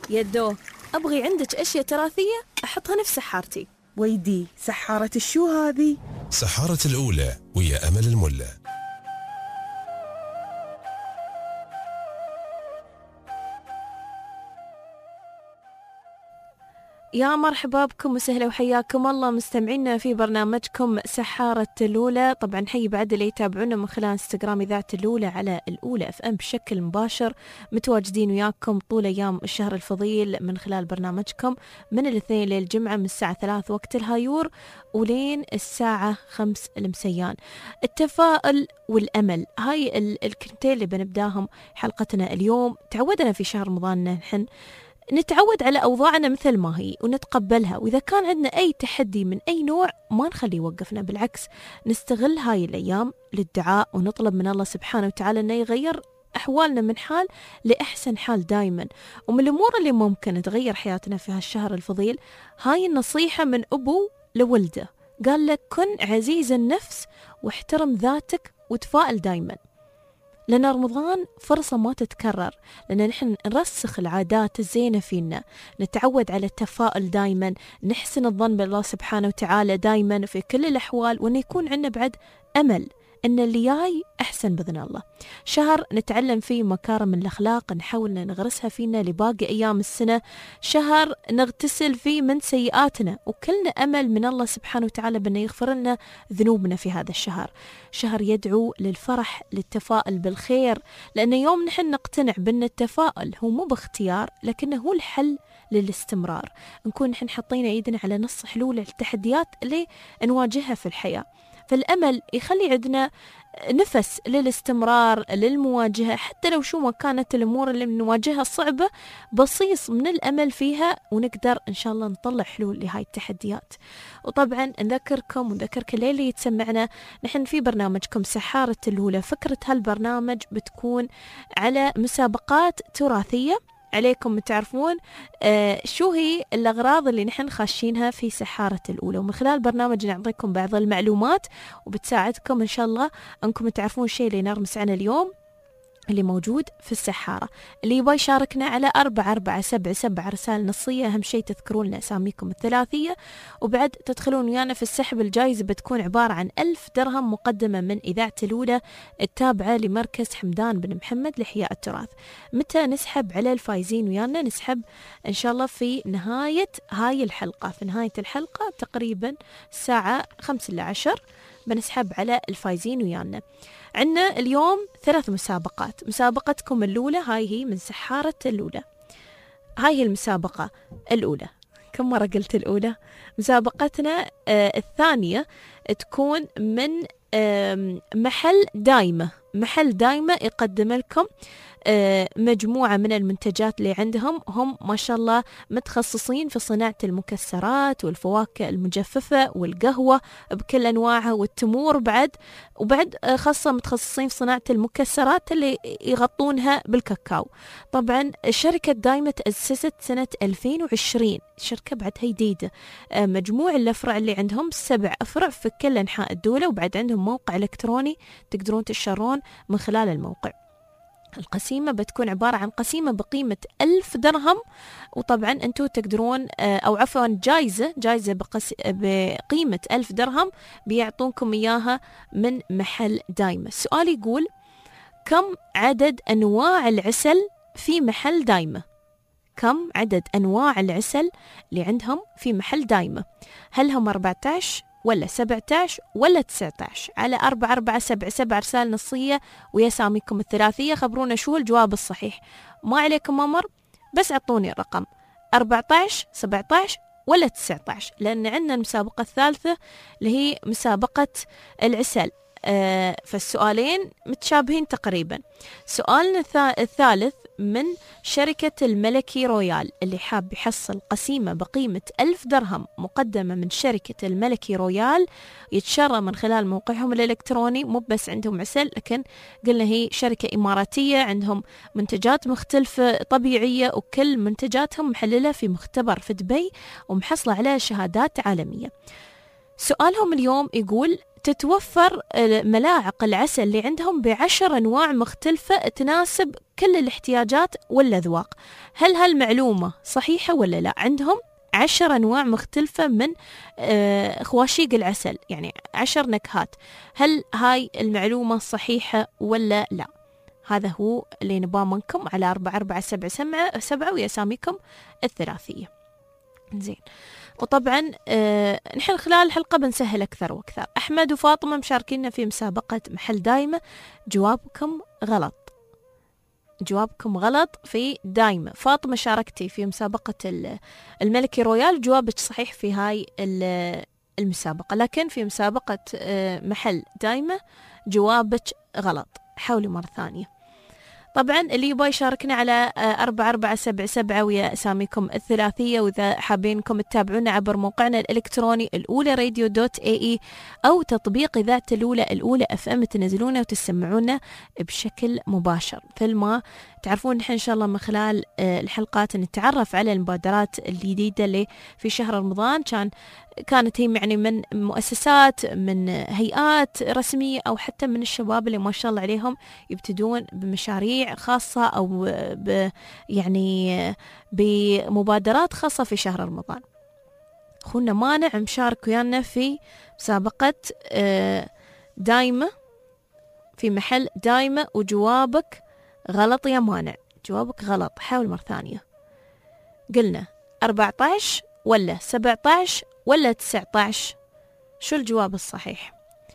يدو، أبغي عندك أشياء تراثية أحطها نفس سحارتي. ويدي، سحارة الشو هذه؟ سحارة الأولى ويا أمل الملا. يا مرحبا بكم وسهلا وحياكم الله مستمعينا في برنامجكم سحارة الأولى. طبعا حي بعد اللي يتابعونا من خلال انستغرام إذاعة الأولى على الأولى FM بشكل مباشر، متواجدين وياكم طول أيام الشهر الفضيل من خلال برنامجكم من الاثنين للجمعة من الساعة 3 وقت الهايور ولين الساعة 5 المسيان. التفاؤل والأمل هاي الكلمتين اللي بنبداهم حلقتنا اليوم. تعودنا في شهر رمضان نحن نتعود على أوضاعنا مثل ما هي ونتقبلها، وإذا كان عندنا أي تحدي من أي نوع ما نخليه يوقفنا، بالعكس نستغل هاي الأيام للدعاء ونطلب من الله سبحانه وتعالى أنه يغير أحوالنا من حال لأحسن حال دايما. ومن الأمور اللي ممكن تغير حياتنا في هالشهر الفضيل هاي النصيحة من أبو لولده، قال لك كن عزيز النفس واحترم ذاتك وتفائل دايما، لأن رمضان فرصة ما تتكرر، لأن نحن نرسخ العادات الزينة فينا، نتعود على التفاؤل دايما، نحسن الظن بالله سبحانه وتعالى دايما في كل الأحوال، وأن يكون عندنا بعد أمل أن اللي جاي أحسن بإذن الله. شهر نتعلم فيه مكارم الأخلاق نحاول نغرسها فينا لباقي أيام السنة، شهر نغتسل فيه من سيئاتنا وكلنا أمل من الله سبحانه وتعالى بأنه يغفر لنا ذنوبنا في هذا الشهر. شهر يدعو للفرح، للتفاؤل بالخير، لأن يوم نحن نقتنع بأن التفاؤل هو مو باختيار لكنه هو الحل للاستمرار، نكون نحن حطينا ايدنا على نص حلول التحديات اللي نواجهها في الحياة. فالأمل يخلي عندنا نفس للاستمرار للمواجهة، حتى لو شو ما كانت الأمور اللي نواجهها صعبة، بصيص من الأمل فيها ونقدر إن شاء الله نطلع حلول لهاي التحديات. وطبعا نذكركم ونذكرك الليلة يتسمعنا نحن في برنامجكم سحارة الأولى. فكرة هالبرنامج بتكون على مسابقات تراثية، عليكم تعرفون شو هي الأغراض اللي نحن خاشينها في سحارة الأولى، ومن خلال برنامج نعطيكم بعض المعلومات وبتساعدكم إن شاء الله أنكم تعرفون الشيء اللي نرمس عنه اليوم اللي موجود في السحارة. اللي يبغى يشاركنا على 4477 رسالة نصية، أهم شيء تذكرون لنا أساميكم الثلاثية، وبعد تدخلون ويانا في السحب. الجائزة بتكون عبارة عن 1000 درهم مقدمة من إذاعة الأولى التابعة لمركز حمدان بن محمد لإحياء التراث. متى نسحب على الفايزين ويانا؟ نسحب إن شاء الله في نهاية هاي الحلقة، في نهاية الحلقة تقريبا الساعة 5 إلى 10 بنسحب على الفايزين ويانا. عندنا اليوم 3 مسابقات. مسابقتكم الأولى هاي هي من سحارة الأولى، هاي هي المسابقة الأولى. كم مرة قلت الأولى؟ مسابقتنا الثانية تكون من محل دايمة. محل دايمة يقدم لكم مجموعة من المنتجات اللي عندهم، هم ما شاء الله متخصصين في صناعة المكسرات والفواكه المجففة والقهوة بكل أنواعها والتمور وبعد خاصة متخصصين في صناعة المكسرات اللي يغطونها بالكاكاو. طبعا شركة دايمة تأسست سنة 2020، شركة بعدها جديدة. مجموع الأفرع اللي عندهم 7 أفرع في كل أنحاء الدولة، وبعد عندهم موقع إلكتروني تقدرون تشترون من خلال الموقع. القسيمة بتكون عبارة عن قسيمة بقيمة 1000 درهم، وطبعا أنتوا تقدرون أو عفوا جائزة بقيمة 1000 درهم بيعطونكم إياها من محل دايمة. السؤال يقول كم عدد أنواع العسل في محل دايمة؟ كم عدد أنواع العسل اللي عندهم في محل دايمة؟ هل هم 14 ولا 17 ولا 19؟ على 4477 رسالة نصية ويساميكم الثلاثية خبرونا شو الجواب الصحيح. ما عليكم أمر، بس عطوني الرقم 14 17 ولا 19، لأن عندنا المسابقة الثالثة اللي هي مسابقة العسل. فالسؤالين متشابهين تقريبا. سؤالنا الثالث من شركة الملكي رويال، اللي حاب يحصل قسيمة بقيمة 1000 درهم مقدمة من شركة الملكي رويال يتشرى من خلال موقعهم الإلكتروني. مو بس عندهم عسل، لكن قلنا هي شركة إماراتية عندهم منتجات مختلفة طبيعية، وكل منتجاتهم محللة في مختبر في دبي ومحصلة على شهادات عالمية. سؤالهم اليوم يقول تتوفر ملاعق العسل اللي عندهم ب10 أنواع مختلفة تناسب كل الاحتياجات والأذواق. هل هالمعلومة صحيحة ولا لا؟ عندهم 10 أنواع مختلفة من خواشيق العسل، يعني 10 نكهات. هل هاي المعلومة صحيحة ولا لا؟ هذا هو اللي نباه منكم على 4477 ويساميكم الثلاثية. زين، وطبعا نحن خلال الحلقة بنسهل أكثر وأكثر. أحمد وفاطمة مشاركينا في مسابقة محل دايمة، جوابكم غلط، جوابكم غلط في دايمة. فاطمة شاركتي في مسابقة الملكي رويال، جوابك صحيح في هاي المسابقة، لكن في مسابقة محل دايمة جوابك غلط. حاولي مرة ثانية. طبعا اللي يبغى يشاركنا على 4477 ويا أساميكم الثلاثية، وإذا حابينكم تتابعونا عبر موقعنا الإلكتروني الأولى radio.ae أو تطبيق إذاعة الأولى FM، تنزلونا وتسمعونا بشكل مباشر. مثل ما تعرفون نحن إن شاء الله من خلال الحلقات نتعرف على المبادرات الجديدة اللي في شهر رمضان كانت هي يعني من مؤسسات، من هيئات رسمية، أو حتى من الشباب اللي ما شاء الله عليهم يبتدون بمشاريع خاصة أو يعني بمبادرات خاصة في شهر رمضان. أخونا مانع مشارك ويانا في مسابقة دايمة في محل دايمة، وجوابك غلط يا مانع، جوابك غلط. حاول مرة ثانية. قلنا 14 ولا 17 ولا 19؟ شو الجواب الصحيح؟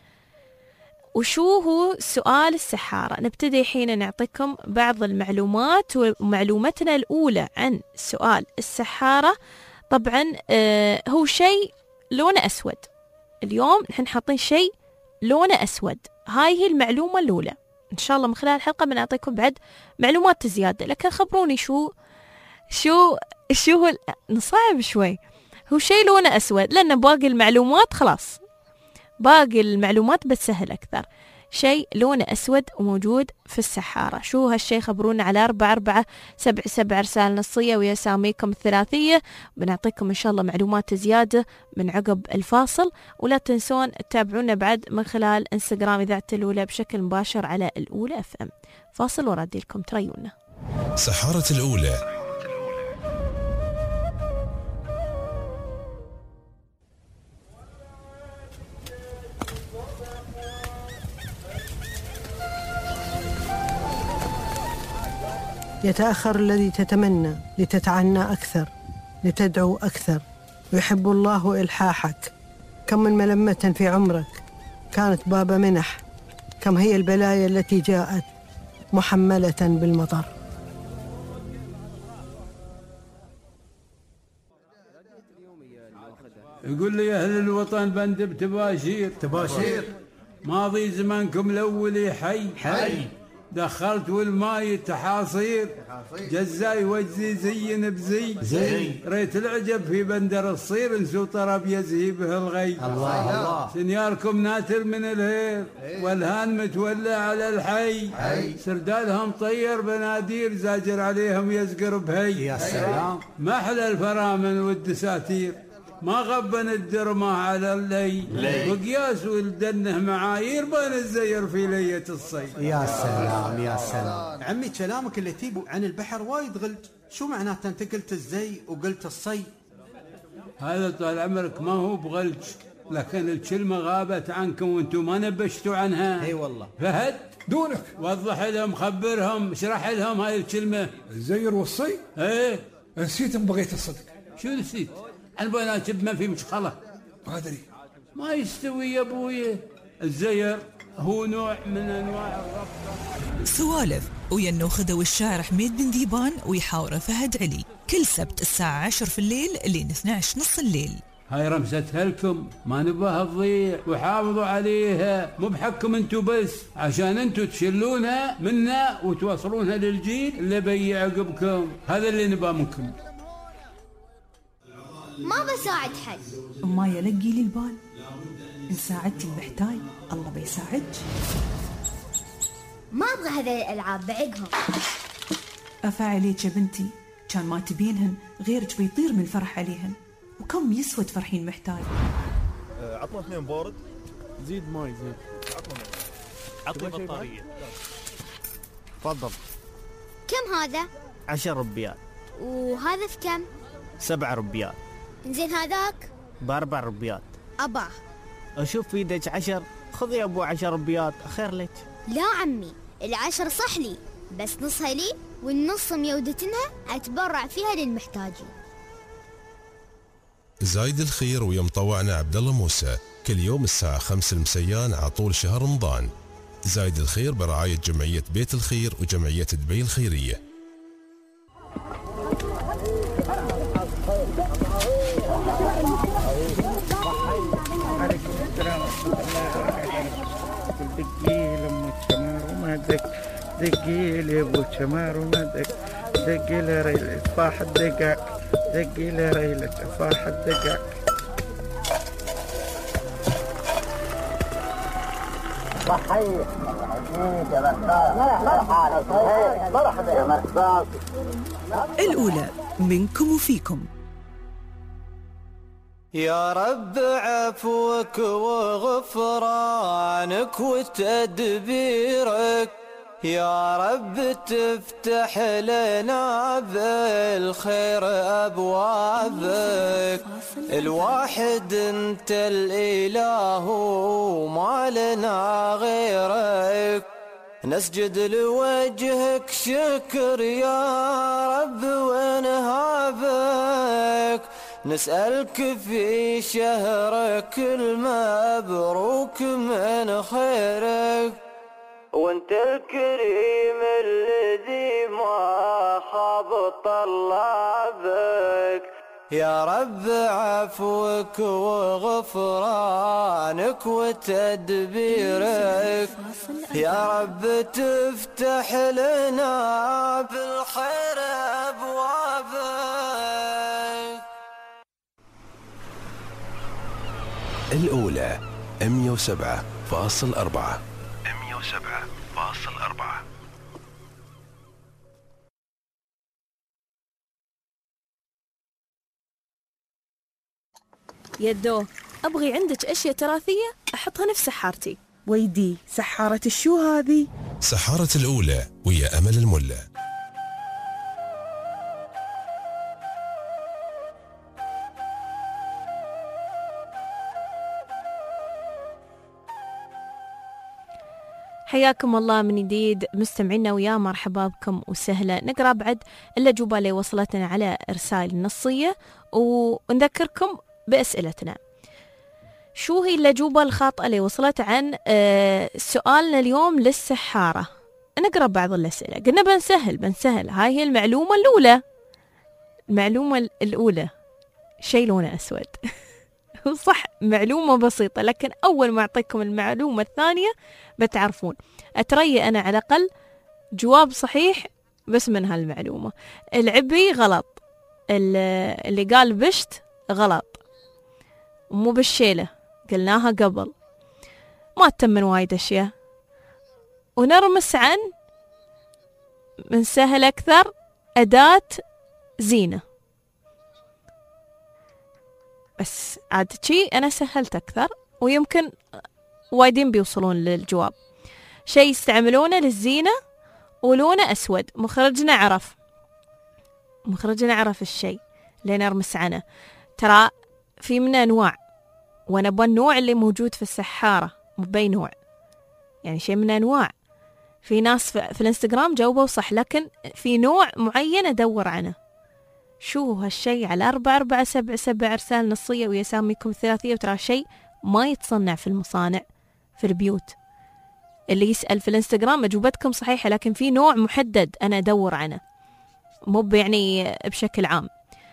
وشو هو سؤال السحارة؟ نبتدي حين نعطيكم بعض المعلومات. ومعلومتنا الأولى عن سؤال السحارة طبعا هو شيء لونه أسود. اليوم نحن حاطين شيء لونه أسود، هاي هي المعلومة الأولى. إن شاء الله من خلال الحلقة بنعطيكم بعد معلومات زيادة، لكن خبروني شو هو. نصعب شوي. هو شيء لونه أسود، لأن باقي المعلومات خلاص، باقي المعلومات بتسهل أكثر. شيء لونه أسود وموجود في السحارة، شو هالشيء؟ خبرونا على 4477 رسالة نصية ويا ساميكم الثلاثية، بنعطيكم إن شاء الله معلومات زيادة من عقب الفاصل. ولا تنسون تتابعونا بعد من خلال انستغرام إذاعة الأولى بشكل مباشر على الأولى FM. فاصل وردي لكم تريونا. سحارة الأولى. يتأخر الذي تتمنى لتتعنى أكثر، لتدعو أكثر، ويحب الله إلحاحك. كم من ملمة في عمرك كانت باب منح، كم هي البلايا التي جاءت محملة بالمطر. يقول لي أهل الوطن بندب تباشير ماضي زمانكم الأولي حي دخلت والماي تحاصير جزاي وجزي زين بزي ريت العجب في بندر الصير نسو طرب يزهي به الغي. الله سنياركم ناتر من الهير والهان متولى على الحي سردالهم طير بنادير زاجر عليهم يزقر بهي. يا سلام ما أحلى الفرامن والدساتير ما غبن الدرمة على اللي وقياس ولدنه معايير بين الزير في لية الصيد. يا سلام يا سلام عمي، كلامك اللي تيبو عن البحر وايد غلج، شو معناته انت قلت الزي وقلت الصي؟ هذا طال عمرك ما هو بغلج، لكن الكلمة غابت عنكم وانتم ما نبشتوا عنها. اي والله. فهد دونك وضح لهم، خبرهم، اشرح لهم هاي الكلمة. الزير والصي؟ ايه نسيت بغيت الصدق. شو نسيت؟ أنا جب ما في مشخلة. ما أدري. ما يستوي يا أبوي. الزير هو نوع من أنواع الربطة. سوالف ويا النوخذة والشاعر حميد بن ذيبان ويحاوره فهد علي كل سبت الساعة 10 في الليل لين 12 نص الليل. هاي رمستها لكم ما نباها تضيع، وحافظوا عليها مو بحقكم انتو بس، عشان انتو تشلونها منا وتوصلونها للجيل اللي بيجي عقبكم. هذا اللي نباه منكم. ما بساعد حد. ما يلقي لي البال، إن ساعدتي المحتاج الله بيساعدك. ما أبغى هذه الألعاب بعقهم. أفعليك يا بنتي، كان ما تبينهن غيرك بيطير من الفرح عليهن، وكم يسوى تفرحين محتاج. عطنا 2 بارد. زيد ماي زيد. عطني بطارية. تفضل. كم هذا؟ 10 ربيات. وهذا في كم؟ 7 ربيات. زين هذاك؟ ب4 ربيات. أباه. أشوف في يدك 10، خذ يا أبو 10 ربيات خير لك. لا عمي، 10 صح لي، بس نصها لي والنص ميودتنها أتبرع فيها للمحتاجين. زايد الخير ويا مطوعنا عبد الله موسى كل يوم الساعة 5 المسيان على طول شهر رمضان. زايد الخير برعاية جمعية بيت الخير وجمعية دبي الخيرية. دقي لأم الشمار وما دقي لي أبو الشمار وما دقي لريلة فاح الدقاق، دقي لريلة فاح الدقاق. الأولى منكم وفيكم. يا رب عفوك وغفرانك وتدبيرك، يا رب تفتح لنا بالخير أبوابك. الواحد انت الإله وما لنا غيرك، نسجد لوجهك شكر يا رب ونهابك. نسألك في شهرك المبروك من خيرك، وانت الكريم الذي ما خاب طلابك. يا رب عفوك وغفرانك وتدبيرك، يا رب تفتح لنا بالخير أبوابك. الأولى 107.4. 107.4. يدو، أبغي عندك أشياء تراثية أحطها نفس سحارتي. ويدي سحارة الشو هذه؟ سحارة الأولى ويا أمل الملا. حياكم الله من جديد مستمعينا، ويا مرحبا بكم وسهلا. نقرأ بعد الأجوبة اللي وصلتنا على إرسال نصية ونذكركم بأسئلتنا. شو هي الأجوبة الخاطئة اللي وصلت عن سؤالنا اليوم للسحارة؟ نقرأ بعض الأسئلة. قلنا بنسهل. هاي هي المعلومة الأولى. المعلومة الأولى شيء لونه أسود. صح، معلومة بسيطة، لكن أول ما أعطيكم المعلومة الثانية بتعرفون. أتري أنا على الأقل جواب صحيح بس من هالمعلومة. العبي غلط، اللي قال بشت غلط، مو بالشيلة قلناها قبل. ما تتمن وايد أشياء. ونرمس عن من سهل أكثر أداة زينة، بس عاد شي أنا سهلت أكثر ويمكن وايدين بيوصلون للجواب. شيء يستعملونه للزينة ولونه أسود. مخرجنا عرف الشيء اللي نرمس عنه. ترى في منه أنواع، وأنا أبغى النوع اللي موجود في السحارة، مو بأي نوع، يعني شيء من أنواع. في ناس في الانستغرام جاوبوا صح، لكن في نوع معين أدور عنه. شو هالشيء؟ على 4477 إرسال نصية ويا ساميكم الثلاثية. وترى شيء ما يتصنع في المصانع، في البيوت. اللي يسأل في الانستغرام أجوبتكم صحيحة، لكن في نوع محدد أنا أدور عنه، مو يعني بشكل عام.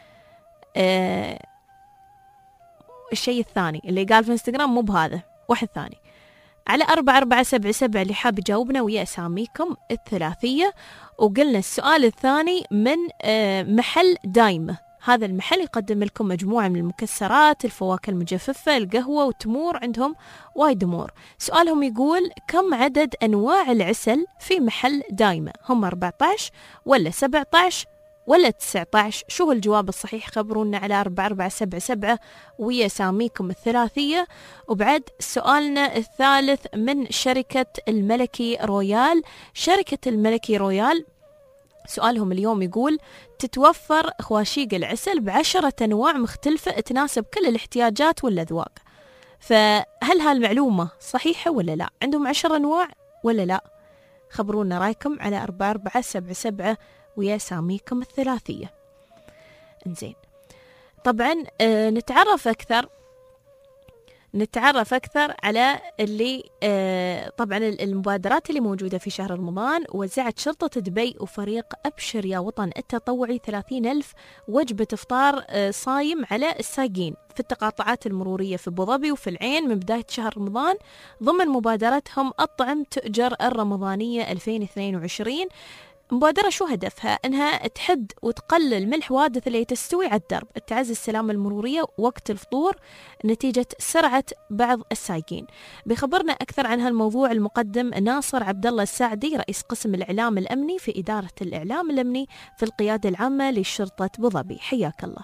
الشيء الثاني اللي قال في الانستغرام مو بهذا، واحد ثاني. على 4477 اللي حاب يجاوبنا ويا أساميكم الثلاثية. وقلنا السؤال الثاني من محل دايمة. هذا المحل يقدم لكم مجموعة من المكسرات، الفواكه المجففة، القهوة والتمور، عندهم وايد أمور. سؤالهم يقول كم عدد أنواع العسل في محل دايمة؟ هم 14 ولا 17 ولا 19؟ شو هو الجواب الصحيح؟ خبرونا على 4477 ويا ساميكم الثلاثية. وبعد سؤالنا الثالث من شركة الملكي رويال. شركة الملكي رويال سؤالهم اليوم يقول: تتوفر خواشيق العسل ب10 أنواع مختلفة تناسب كل الاحتياجات والأذواق. فهل هالمعلومة صحيحة ولا لا؟ عندهم 10 أنواع ولا لا؟ خبرونا رايكم على 4477 ويا ساميكم الثلاثية. انزين، طبعا نتعرف أكثر على اللي طبعا المبادرات اللي موجودة في شهر رمضان. وزعت شرطة دبي وفريق أبشر يا وطن التطوعي 30,000 وجبة إفطار صايم على السايقين في التقاطعات المرورية في أبو ظبي وفي العين من بداية شهر رمضان ضمن مبادرتهم أطعم تؤجر الرمضانية 2022. مبادرة شو هدفها؟ أنها تحد وتقلل من الحوادث اللي تستوي على الدرب، تعزز السلامة المرورية وقت الفطور نتيجة سرعة بعض السايقين. بخبرنا أكثر عن هالموضوع المقدم ناصر عبد الله السعدي، رئيس قسم الإعلام الأمني في إدارة الإعلام الأمني في القيادة العامة لشرطة أبو ظبي. حياك الله.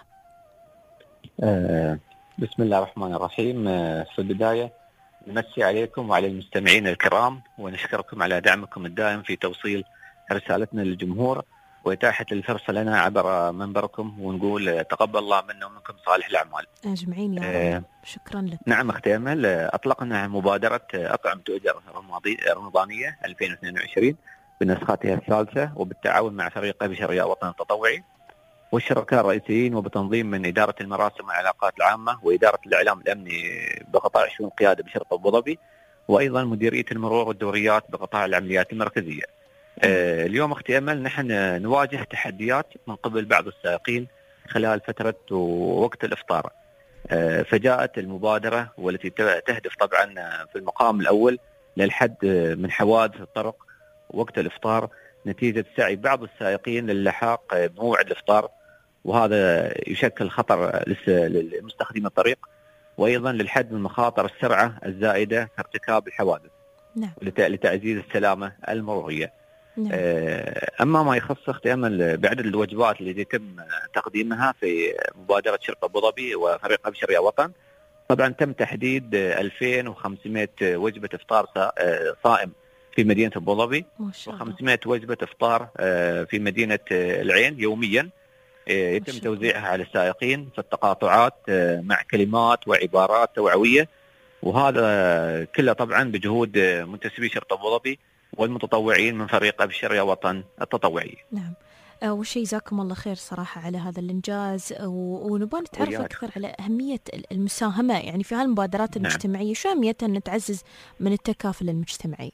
بسم الله الرحمن الرحيم. في البداية نمسي عليكم وعلى المستمعين الكرام ونشكركم على دعمكم الدائم في توصيل رسالتنا للجمهور وإتاحة الفرصة لنا عبر منبركم، ونقول تقبل الله منا ومنكم صالح الأعمال أجمعين يا رب. شكرا لك. نعم أختي أمل، أطلقنا مبادرة أطعم تؤجر رمضانية 2022 بنسختها الثالثة وبالتعاون مع فريق أبشر يا وطن التطوعي والشركاء الرئيسيين وبتنظيم من إدارة المراسم والعلاقات العامة وإدارة الإعلام الأمني بقطاع شؤون القيادة بشرطة أبو ظبي، وأيضا مديرية المرور والدوريات بقطاع العمليات المركزية. اليوم اختي أمل نحن نواجه تحديات من قبل بعض السائقين خلال فترة وقت الإفطار، فجاءت المبادرة والتي تهدف طبعا في المقام الأول للحد من حوادث الطرق وقت الإفطار نتيجة سعي بعض السائقين للحاق بموعد الإفطار، وهذا يشكل خطر للمستخدمين الطريق، وأيضا للحد من مخاطر السرعة الزائدة في ارتكاب الحوادث. نعم. لتعزيز السلامة المرورية. نعم. أما ما يخص اختي أمل بعدد الوجبات اللي يتم تقديمها في مبادرة شرطة أبو ظبي وفريق أبشر يا وطن، طبعا تم تحديد 2500 وجبة إفطار صائم في مدينة أبو ظبي و500 وجبة إفطار في مدينة العين يوميا يتم توزيعها على السائقين في التقاطعات مع كلمات وعبارات توعوية، وهذا كله طبعا بجهود منتسبي شرطة أبو ظبي والمتطوعين من فريق أبشر يا وطن التطوعي. نعم. وشي جزاكم الله خير صراحة على هذا الإنجاز، ونبغى نتعرف أكثر على أهمية المساهمة يعني في هالمبادرات المجتمعية. شو أهميتها أن تعزز من التكافل المجتمعي؟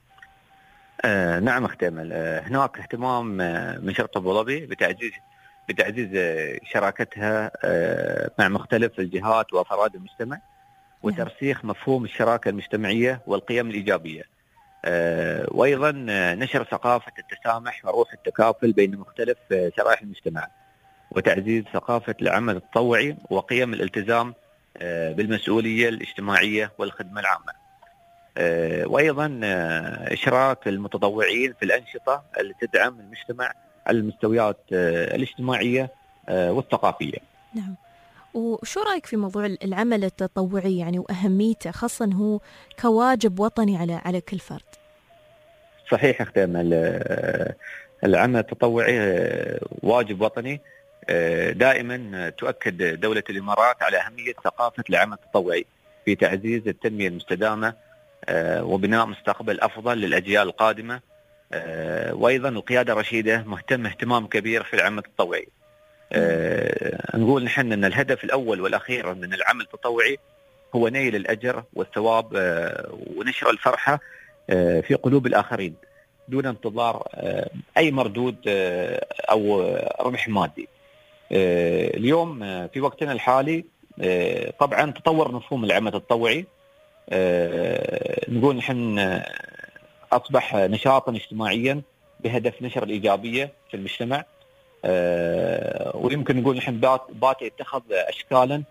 نعم أختي أمل، هناك اهتمام من شرطة أبو ظبي بتعزيز شراكتها مع مختلف الجهات وأفراد المجتمع وترسيخ مفهوم الشراكة المجتمعية والقيم الإيجابية، وأيضا نشر ثقافة التسامح وروح التكافل بين مختلف شرائح المجتمع وتعزيز ثقافة العمل التطوعي وقيم الالتزام بالمسؤولية الاجتماعية والخدمة العامة، وأيضا إشراك المتطوعين في الأنشطة التي تدعم المجتمع على المستويات الاجتماعية والثقافية. نعم. وشو رأيك في موضوع العمل التطوعي يعني وأهميته، خاصة هو كواجب وطني على كل فرد؟ صحيح أختي أمل، العمل التطوعي واجب وطني. دائما تؤكد دولة الإمارات على أهمية ثقافة العمل التطوعي في تعزيز التنمية المستدامة وبناء مستقبل أفضل للأجيال القادمة، وأيضا القيادة الرشيدة مهتم اهتمام كبير في العمل التطوعي. نقول نحن أن الهدف الأول والأخير من العمل التطوعي هو نيل الأجر والثواب ونشر الفرحة في قلوب الآخرين دون انتظار أي مردود أو ربح مادي. اليوم في وقتنا الحالي طبعا تطور مفهوم العمل التطوعي، نقول نحن أصبح نشاطا اجتماعيا بهدف نشر الإيجابية في المجتمع، ويمكن نقول نحن بات يتخذ أشكالا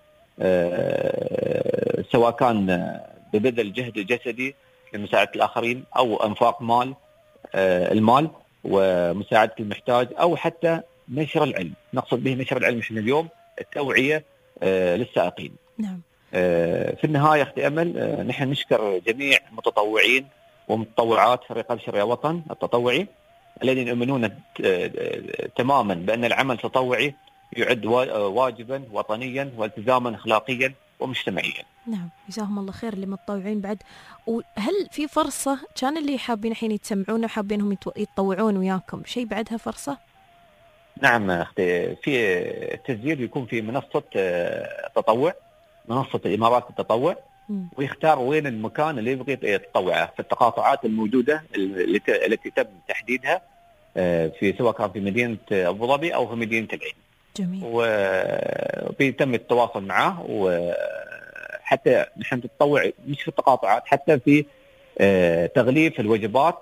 سواء كان ببذل جهد جسدي لمساعدة الآخرين أو أنفاق المال ومساعدة المحتاج، أو حتى نشر العلم، نقصد به نشر العلم احنا اليوم التوعية للسائقين. نعم. في النهاية أختي أمل، نحن نشكر جميع متطوعين ومتطوعات فريق أبشر يا وطن التطوعي الذين يؤمنون تماما بأن العمل التطوعي يعد واجبا وطنيا والتزاما أخلاقيا ومجتمعيا. نعم، جزاهم الله خير اللي متطوعين بعد. وهل في فرصة كان اللي حابين الحين يتسمعون وحابينهم يتطوعون وياكم شيء بعدها فرصة؟ نعم أختي، في التسجيل يكون في منصة تطوع، منصة الإمارات التطوع، ويختار وين المكان اللي يبغي يتطوعه في التقاطعات الموجودة التي تم تحديدها في سواء كان في مدينة أبو ظبي أو في مدينة العين. جميل. وبيتم التواصل معه، وحتى نحن نتطوع مش في التقاطعات، حتى في تغليف الوجبات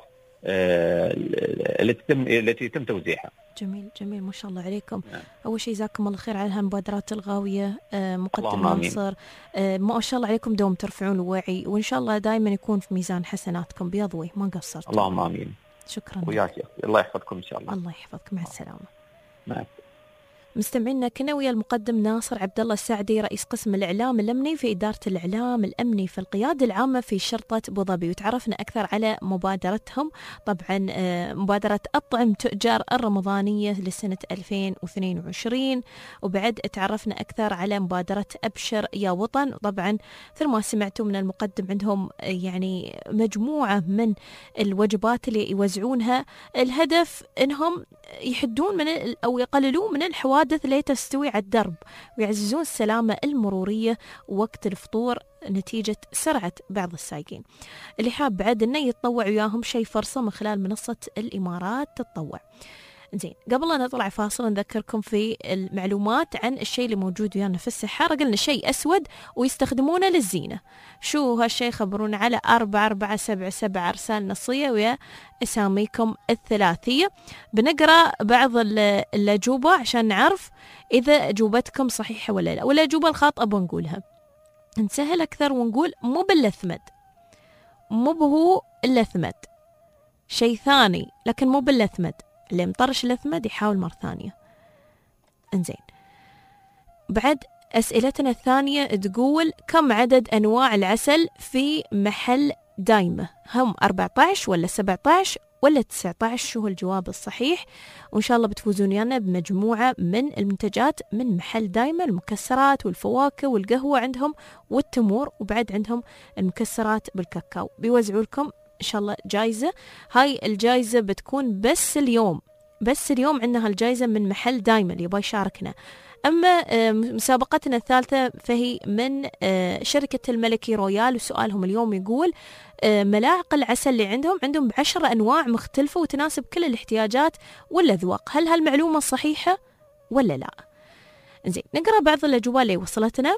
التي يتم توزيعها. جميل جميل، ما شاء الله عليكم. أول شيء جزاكم الله خير على هالمبادرات الغاوية. مقدم ناصر، ما شاء الله عليكم، دوم ترفعون الوعي، وإن شاء الله دائما يكون في ميزان حسناتكم بيضوي، ما قصرت. اللهم آمين. شكرا. وياك، الله يحفظكم إن شاء الله. الله يحفظك، مع السلامة. مع مستمعينا، كنا ويا المقدم ناصر عبد الله السعدي، رئيس قسم الإعلام الأمني في إدارة الإعلام الأمني في القيادة العامة في شرطة أبو ظبي، وتعرفنا أكثر على مبادرتهم، طبعا مبادرة أطعم تؤجر الرمضانية لسنة 2022، وبعد تعرفنا أكثر على مبادرة أبشر يا وطن. طبعا مثل ما سمعتوا من المقدم عندهم يعني مجموعة من الوجبات اللي يوزعونها، الهدف إنهم يحدون من أو يقللون من الحوادث اللي تستوي على الدرب، ويعززون السلامة المرورية وقت الفطور نتيجة سرعة بعض السائقين. اللي حاب بعد إنه يتطوع وياهم شيء فرصة من خلال منصة الإمارات تتطوع. زين، قبل لا نطلع فاصل نذكركم في المعلومات عن الشيء اللي موجود ويانا في السحارة. قلنا شيء أسود ويستخدمونه للزينة. شو هالشيء؟ خبرونا على 4477 أرسال نصية ويا أساميكم الثلاثية. بنقرأ بعض الأجوبة عشان نعرف إذا أجوبتكم صحيحة ولا لا، ولا أجوبة الخاطئة بنقولها. نسهل أكثر ونقول مو باللثمد، مو بهو اللثمد، شيء ثاني لكن مو باللثمد. اللي مطرش اللثمد يحاول مرة ثانية. انزين، بعد أسئلتنا الثانية تقول كم عدد أنواع العسل في محل دايمة؟ هم 14 ولا 17 ولا 19؟ شو الجواب الصحيح؟ وإن شاء الله بتفوزون يانا بمجموعة من المنتجات من محل دايمة، المكسرات والفواكه والقهوة عندهم والتمور، وبعد عندهم المكسرات بالكاكاو. بيوزعوا لكم إن شاء الله جايزة. هاي الجايزة بتكون بس اليوم عندنا هالجايزة من محل دايما اللي يبغى يشاركنا. أما مسابقتنا الثالثة فهي من شركة الملكي رويال، وسؤالهم اليوم يقول ملاعق العسل اللي عندهم ب10 أنواع مختلفة وتناسب كل الاحتياجات والأذواق. هل هالمعلومة صحيحة ولا لا؟ زين، نقرأ بعض الأجوبة اللي وصلتنا.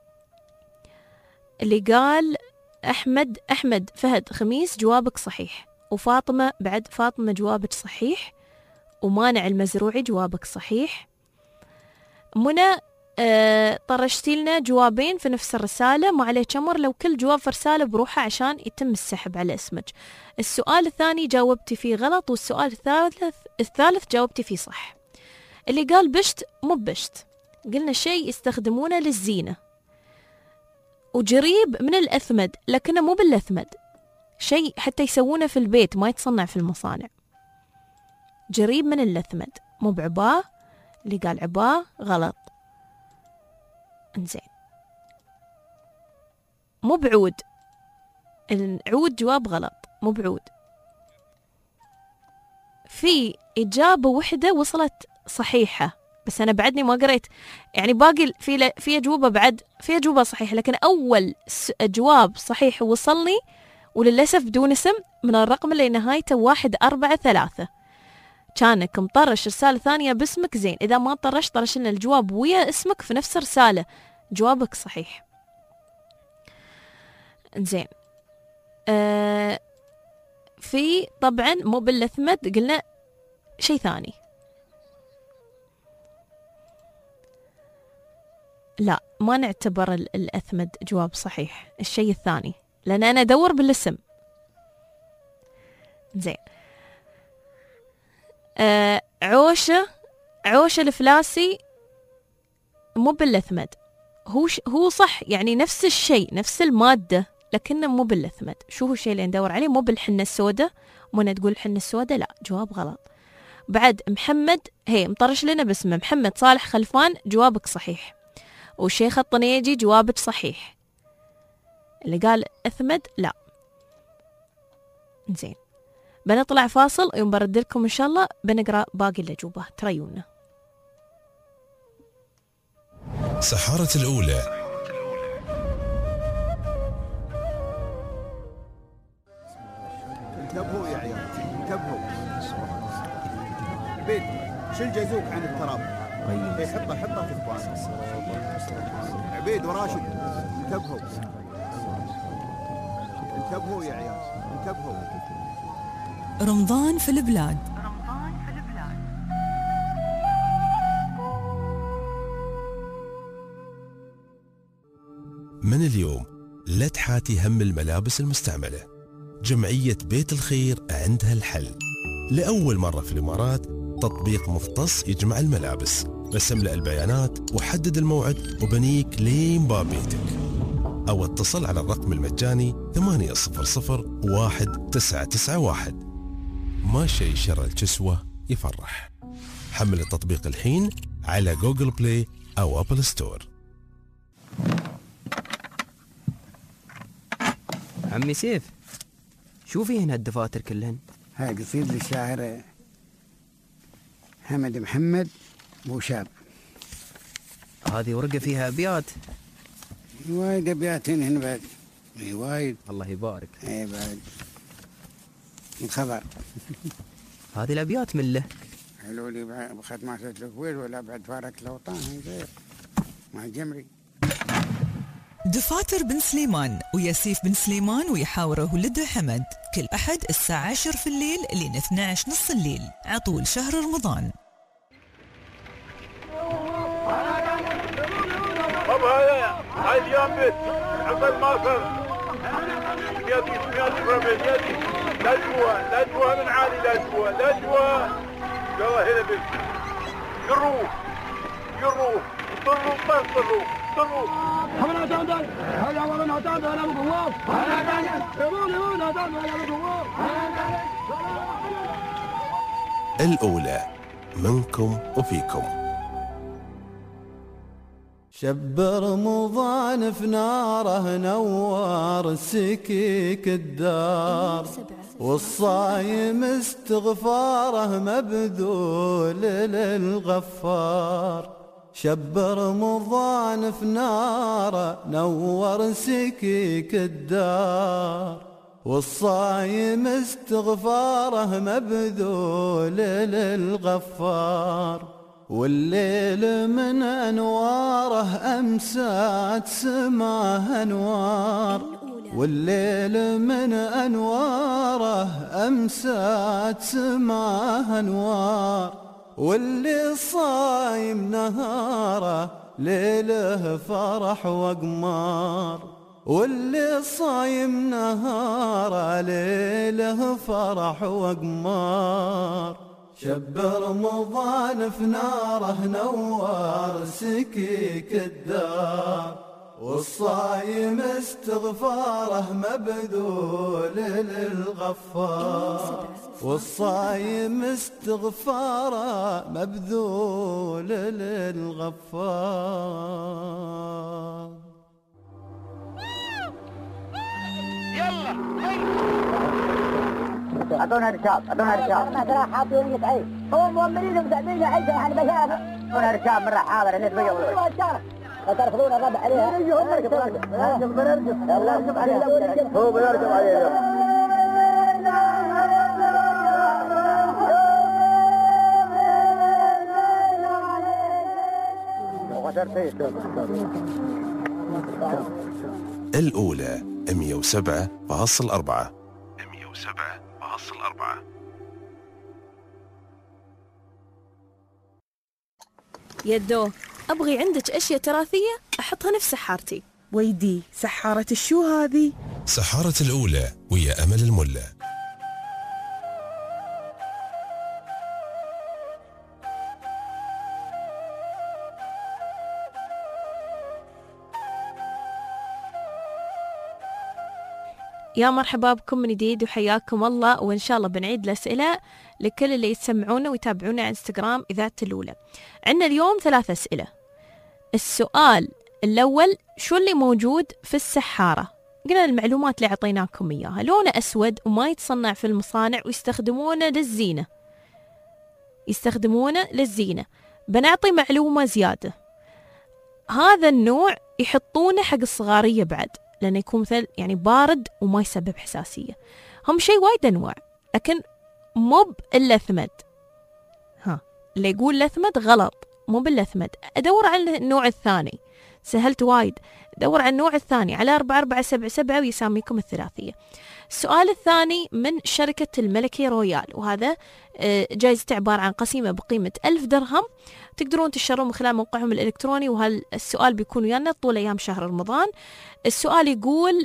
اللي قال أحمد فهد خميس جوابك صحيح، وفاطمة بعد فاطمة جوابك صحيح، ومانع المزروعي جوابك صحيح. منى طرشتي لنا جوابين في نفس الرسالة، ما عليك أمر، لو كل جواب في رسالة بروحه عشان يتم السحب على اسمك. السؤال الثاني جاوبتي فيه غلط، والسؤال الثالث جاوبتي فيه صح. اللي قال بشت مو بشت، قلنا شيء يستخدمونه للزينة، وجريب من الأثمد لكنه مو بالأثمد، شيء حتى يسوونه في البيت ما يتصنع في المصانع. جريب من الأثمد مو بعباه. اللي قال عباه غلط. انزين، مو بعود، العود جواب غلط، مو بعود. في إجابة واحدة وصلت صحيحة، بس أنا بعدني ما قريت، يعني باقي في أجوبة بعد، في أجوبة صحيحة، لكن أول جواب صحيح وصلني وللأسف بدون اسم من الرقم اللي نهايته 143. كانك مطرش رسالة ثانية باسمك زين، إذا ما طرش لنا الجواب ويا اسمك في نفس الرسالة، جوابك صحيح. زين، في طبعا مو بالأثمد قلنا شيء ثاني، لا ما نعتبر الأثمد جواب صحيح، الشيء الثاني، لأن أنا أدور بالاسم. زين، عوشة عوش الفلاسي مو باللثمد، هو صح يعني نفس الشيء نفس المادة لكنه مو باللثمد. شو هو الشيء اللي ندور عليه؟ مو بالحنة السوداء. منى تقول الحنة السوداء، لا جواب غلط. بعد محمد هي مطرش لنا باسمه محمد صالح خلفان، جوابك صحيح. والشيخ الطنيجي جوابك صحيح. اللي قال أثمد لا. زين بنطلع فاصل ويوم برد لكم إن شاء الله بنقرأ باقي الأجوبة. تريونا. سحارة الأولى. انتبهوا يا عيال انتبهوا. عبيد شيل جازوك عن التراب. حطه في الثوان. عبيد وراشد انتبهوا يا عيال انتبهوا. رمضان في البلاد. من اليوم لا تحاتي هم الملابس المستعملة. جمعية بيت الخير عندها الحل. لأول مرة في الإمارات تطبيق مختص يجمع الملابس. بس املأ البيانات وحدد الموعد وبنيك لين باب بيتك. أو اتصل على الرقم المجاني 800-1991. ما شيء شر الكسوة يفرح. حمل التطبيق الحين على جوجل بلاي أو أبل ستور. عمي سيف شو فيهن هالدفاتر كلهن؟ هاي قصيد للشاعر حمد محمد بوشاب. هذه ورقة فيها أبيات. وايد أبيات هن بعد. وايد. الله يبارك. اي بعد الخبر. هذه الأبيات من له. قالوا لي بخد مع الكويت ولا بعد فارق الأوطان غير مع الجمري. دفاتر بن سليمان وياسيف بن سليمان ويحاوره ولده حمد كل أحد الساعة 10 في الليل لين 12 نص الليل عطول شهر رمضان. طب هاي اليوم عقل ما فر يدي لا جوا من عالي لا جوا يلا هنا بس يروح طلوا حمنا تاندل هلا ولا تاندل انا بقوه يبون تاندل انا بقوه. الأولى منكم وفيكم. شب رمضان في ناره نوار سكيك الدار والصايم استغفاره مبذول للغفار. شب رمضان في ناره نور سكيك الدار والصايم استغفاره مبذول للغفار. والليل من أنواره أمسات سماه أنوار. والليل من أنواره أمسات سماه أنوار. واللي صايم نهاره ليله فرح وقمار. واللي صايم نهاره ليله فرح وقمار. شب رمضان في ناره نوار سكيك الدار والصايم استغفاره مبذول للغفار. والصايم استغفاره مبذول للغفار. يلا أعطونا ركاب ما ترى حاطين يتعيش هو مؤمنين ومساعدين عيشة احنا بشارة. أعطونا ركاب مرة حاضر اللي تبقى لا ترفضون الربع عليها. نرجف يلا نرجف عليها هو بيرجف عليها. الأولى 107.4. يدو أبغي عندك أشياء تراثية أحطها نفس سحارتي. ويدي سحارة الشو هذه؟ سحارة الأولى ويا أمل الملا. يا مرحبا بكم من جديد وحياكم الله، وإن شاء الله بنعيد الأسئلة لكل اللي يسمعونا ويتابعونا على انستغرام إذاعة الأولى. عندنا اليوم 3 أسئلة. السؤال الأول: شو اللي موجود في السحارة؟ قلنا المعلومات اللي عطيناكم إياها، لونه أسود وما يتصنع في المصانع ويستخدمونه للزينة. بنعطي معلومة زيادة، هذا النوع يحطونه حق الصغارية بعد، لأنه يكون مثل يعني بارد وما يسبب حساسية. هم شيء وايد أنواع، لكن مو باللثمد. اللي يقول لثمد غلط، مو باللثمد. أدور على النوع الثاني، سهلت وايد. دور على النوع الثاني على 4477 ويساميكم الثلاثية. السؤال الثاني من شركة الملكي رويال، وهذا جائزته عبارة عن قسيمة بقيمة 1000 درهم تقدرون تشترون من خلال موقعهم الإلكتروني، وهالسؤال بيكون ويانا طول أيام شهر رمضان. السؤال يقول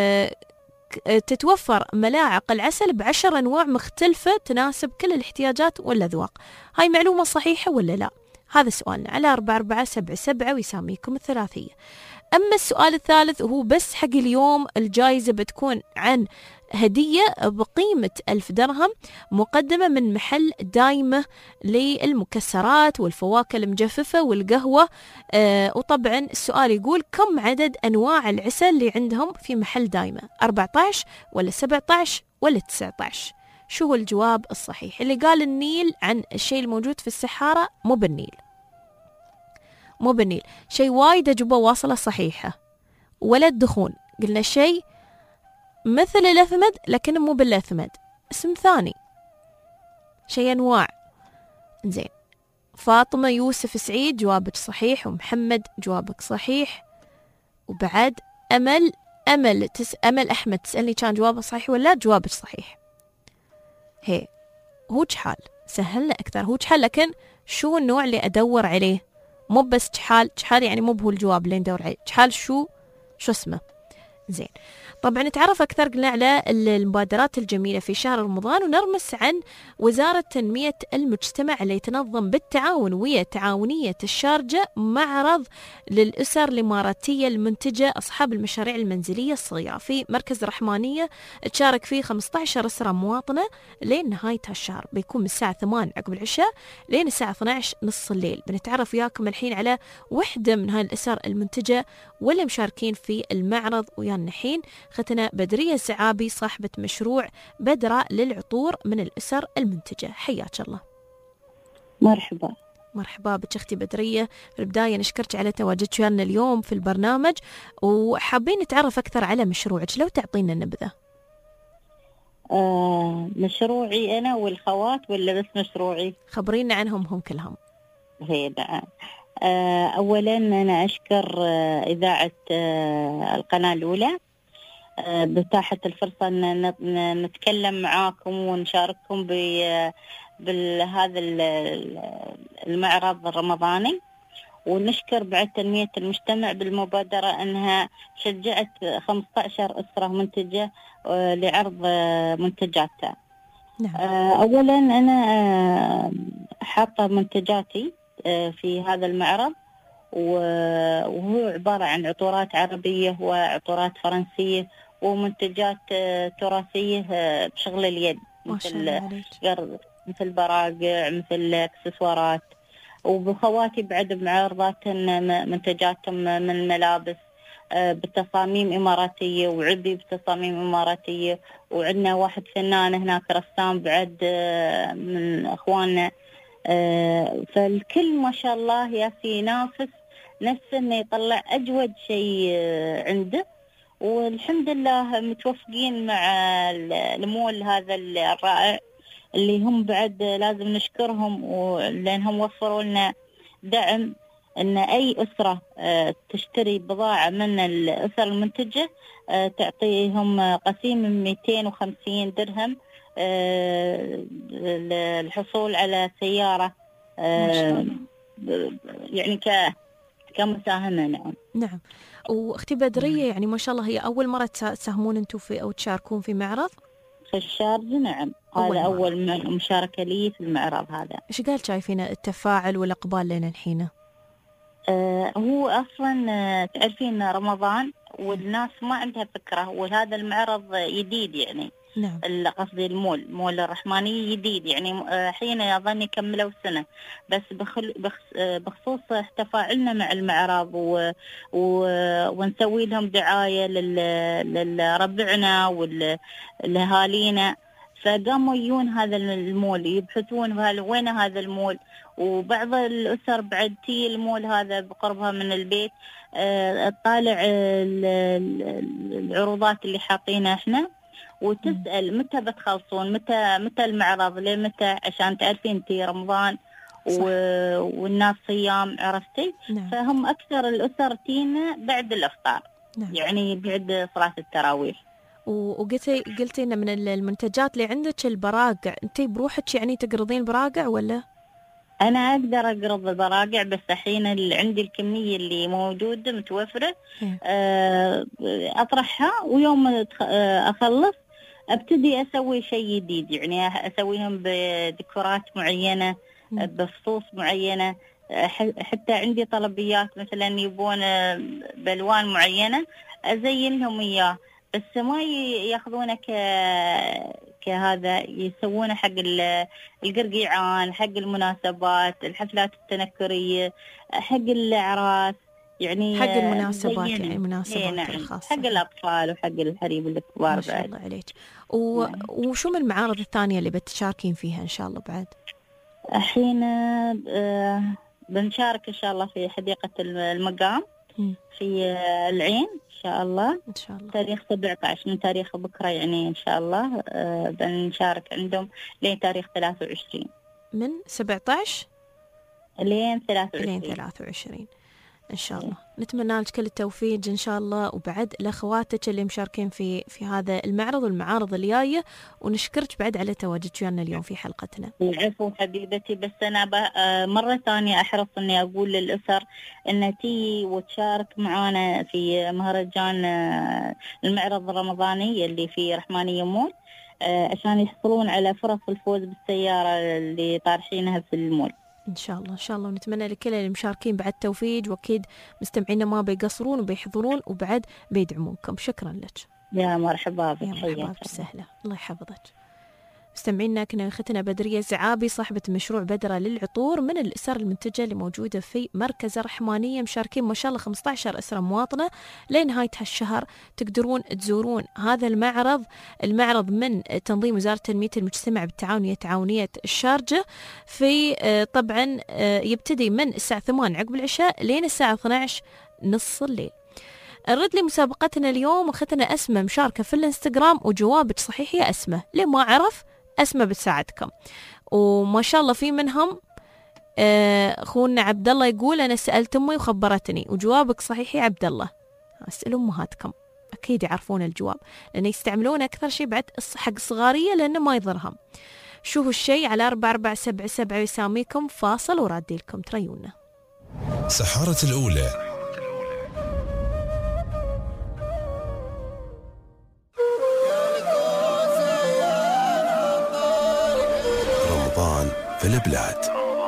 تتوفر ملاعق العسل ب10 أنواع مختلفة تناسب كل الاحتياجات والأذواق. هاي معلومة صحيحة ولا لا؟ هذا سؤالنا على 4477 ويساميكم الثلاثية. أما السؤال الثالث وهو بس حق اليوم، الجائزة بتكون عن هدية بقيمة 1000 درهم مقدمة من محل دايمة للمكسرات والفواكه المجففة والقهوة. وطبعا السؤال يقول كم عدد أنواع العسل اللي عندهم في محل دايمة؟ 14 ولا 17 ولا 19؟ شو هو الجواب الصحيح؟ اللي قال النيل عن الشيء الموجود في السحارة مو بالنيل، شيء وايد أجوبة واصلة صحيحة. ولا الدخون، قلنا شيء مثل الأثمد لكن مو بالأثمد، اسم ثاني، شيء أنواع. زين، فاطمة يوسف سعيد جوابك صحيح، ومحمد جوابك صحيح، وبعد أمل أحمد تسألني كان جوابه صحيح ولا جوابك صحيح. هي هو جحال، سهلنا أكثر، هو جحال، لكن شو النوع اللي أدور عليه؟ مو بس جحال يعني مو بهو الجواب اللي ندور عليه، جحال شو اسمه. زين، طبعا نتعرف أكثر قلنا على المبادرات الجميلة في شهر رمضان، ونرمس عن وزارة تنمية المجتمع اللي تنظم بالتعاون ويا تعاونية الشارجة معرض للأسر الإماراتية المنتجة أصحاب المشاريع المنزلية الصغيرة في مركز رحمانية. تشارك فيه 15 أسرة مواطنة لين نهاية هالشهر، بيكون من الساعة 8 عقب العشاء لين الساعة 12 نص الليل. بنتعرف وياكم الحين على وحدة من هاي الأسر المنتجة واللي مشاركين في المعرض. ويانا الحين ختنا بدرية الزعابي صاحبة مشروع بدرة للعطور من الأسر المنتجة. حياك الله. مرحبا بك أختي بدرية. في البداية نشكرك على تواجدك ويانا اليوم في البرنامج، وحابين نتعرف أكثر على مشروعك، لو تعطينا نبذة. مشروعي أنا والخوات ولا بس مشروعي؟ خبرينا عنهم هم كلهم. هي نعم. أولا أنا أشكر إذاعة القناة الأولى بتاحة الفرصة أن نتكلم معاكم ونشارككم بهذا المعرض الرمضاني، ونشكر بعد تنمية المجتمع بالمبادرة أنها شجعت 15 أسرة منتجة لعرض منتجاتها. أولا أنا حاطة منتجاتي في هذا المعرض، وهو عبارة عن عطورات عربية وعطورات فرنسية ومنتجات تراثية بشغل اليد، مثل براقع، مثل اكسسوارات. وبخواتي بعد معرضات منتجاتهم من ملابس بتصاميم إماراتية، وعبي بتصاميم إماراتية، وعندنا واحد فنان هناك رسام بعد من أخواننا. فالكل ما شاء الله ياسي ينافس نفسه انه يطلع اجود شيء عنده، والحمد لله متوفقين مع المول هذا الرائع اللي هم بعد لازم نشكرهم، لانهم وفروا لنا دعم ان اي اسره تشتري بضاعه من الاسر المنتجه تعطيهم قسيمه 250 درهم للحصول على سيارة يعني كمساهمة. نعم. واختي بدرية يعني ما شاء الله هي أول مرة تساهمون أنتم في أو تشاركون في معرض في الشارجة؟ نعم، هذا أول مشاركة لي في المعرض هذا. إيش قال شايفين التفاعل والإقبال لنا الحين؟ هو أصلا تعرفين رمضان والناس ما عندها فكرة. وهذا المعرض جديد يعني. نعم. قصدي مول الرحمانية جديد يعني، حين أظن يكملوا سنة بس. بخصوص تفاعلنا مع المعرض ونسوي لهم دعاية لربعنا والأهالينا، فقاموا يجون هذا المول يبحثون وين هذا المول. وبعض الأسر بعد تي المول هذا بقربها من البيت، تطالع العروضات اللي حاطينها احنا، وتسأل متى بتخلصون، متى المعرض، ليه متى، عشان تعرفين انتي رمضان والناس صيام، عرفتي. نعم. فهم أكثر الأسر تينا بعد الإفطار. نعم. يعني بعد صلاة التراويح. قلتي إن من المنتجات اللي عندك البراقع، انتي بروحك يعني تقرضين براقع ولا؟ أنا أقدر أقرض البراقع، بس الحين عندي الكمية اللي موجودة متوفرة، أطرحها، ويوم أخلص أبتدي أسوي شيء جديد. يعني أسويهم بديكورات معينة، بفصوص معينة. حتى عندي طلبيات مثلا يبون بألوان معينة أزين لهم إياه، بس ما ياخذونه كهذا، يسوونه حق القرقيعان، حق المناسبات، الحفلات التنكرية، حق الأعراس، يعني حق المناسبات، يعني المناسبات نعم. الخاصة، حق الأطفال وحق الحريم الكبار. ما شاء الله عليك. وشو من المعارض الثانية اللي بتشاركين فيها إن شاء الله بعد؟ الحين بنشارك إن شاء الله في حديقة المقام في العين إن شاء الله. إن شاء الله تاريخ 17 من تاريخ بكرة يعني إن شاء الله. بنشارك عندهم لين تاريخ 23. من 17 لين 23 إن شاء الله. نتمنى لك كل التوفيق إن شاء الله، وبعد لأخواتك اللي مشاركين في هذا المعرض والمعارض الجاية، ونشكرك بعد على تواجدك ويانا اليوم في حلقتنا. العفو حبيبتي. بس أنا مرة ثانية أحرص إني أقول للأسر إن تي وتشارك معانا في مهرجان المعرض الرمضاني اللي في رحمانية مول، عشان يحصلون على فرص الفوز بالسيارة اللي طارحينها في المول. إن شاء الله إن شاء الله. ونتمنى لكل اللي مشاركين بعد توفيق، وأكيد مستمعينا ما بيقصرون وبيحضرون وبعد بيدعمونكم. شكرا لك. يا مرحبا بك. يا مرحبا بك، سهلة. الله يحفظك. مستمعينا كنا أختنا بدرية الزعابي صاحبة مشروع بدرة للعطور من الأسر المنتجة اللي موجودة في مركز الرحمانية. مشاركين ما شاء الله 15 أسرة مواطنة لنهاية هالشهر. تقدرون تزورون هذا المعرض من تنظيم وزارة تنمية المجتمع بالتعاونية تعاونية الشارجة. في طبعا يبتدي من الساعة 8 عقب العشاء لين الساعة 12 نص الليل. نرد لمسابقتنا اليوم. أختنا أسمة مشاركة في الانستغرام، وجوابك صحيح يا أسمة. لما أعرف أسمة بتساعدكم، وما شاء الله في منهم أخونا عبد الله يقول أنا سألت أمي وخبرتني، وجوابك صحيح يا عبد الله. أسألوا أمهاتكم أكيد يعرفون الجواب، لأن يستعملون أكثر شيء بعد حق الصغارية لأنه ما يضرهم. شو هو الشيء؟ على 4477 يساميكم. فاصل ورادي لكم تريونا. سحارة الأولى. رمضان في البلاد.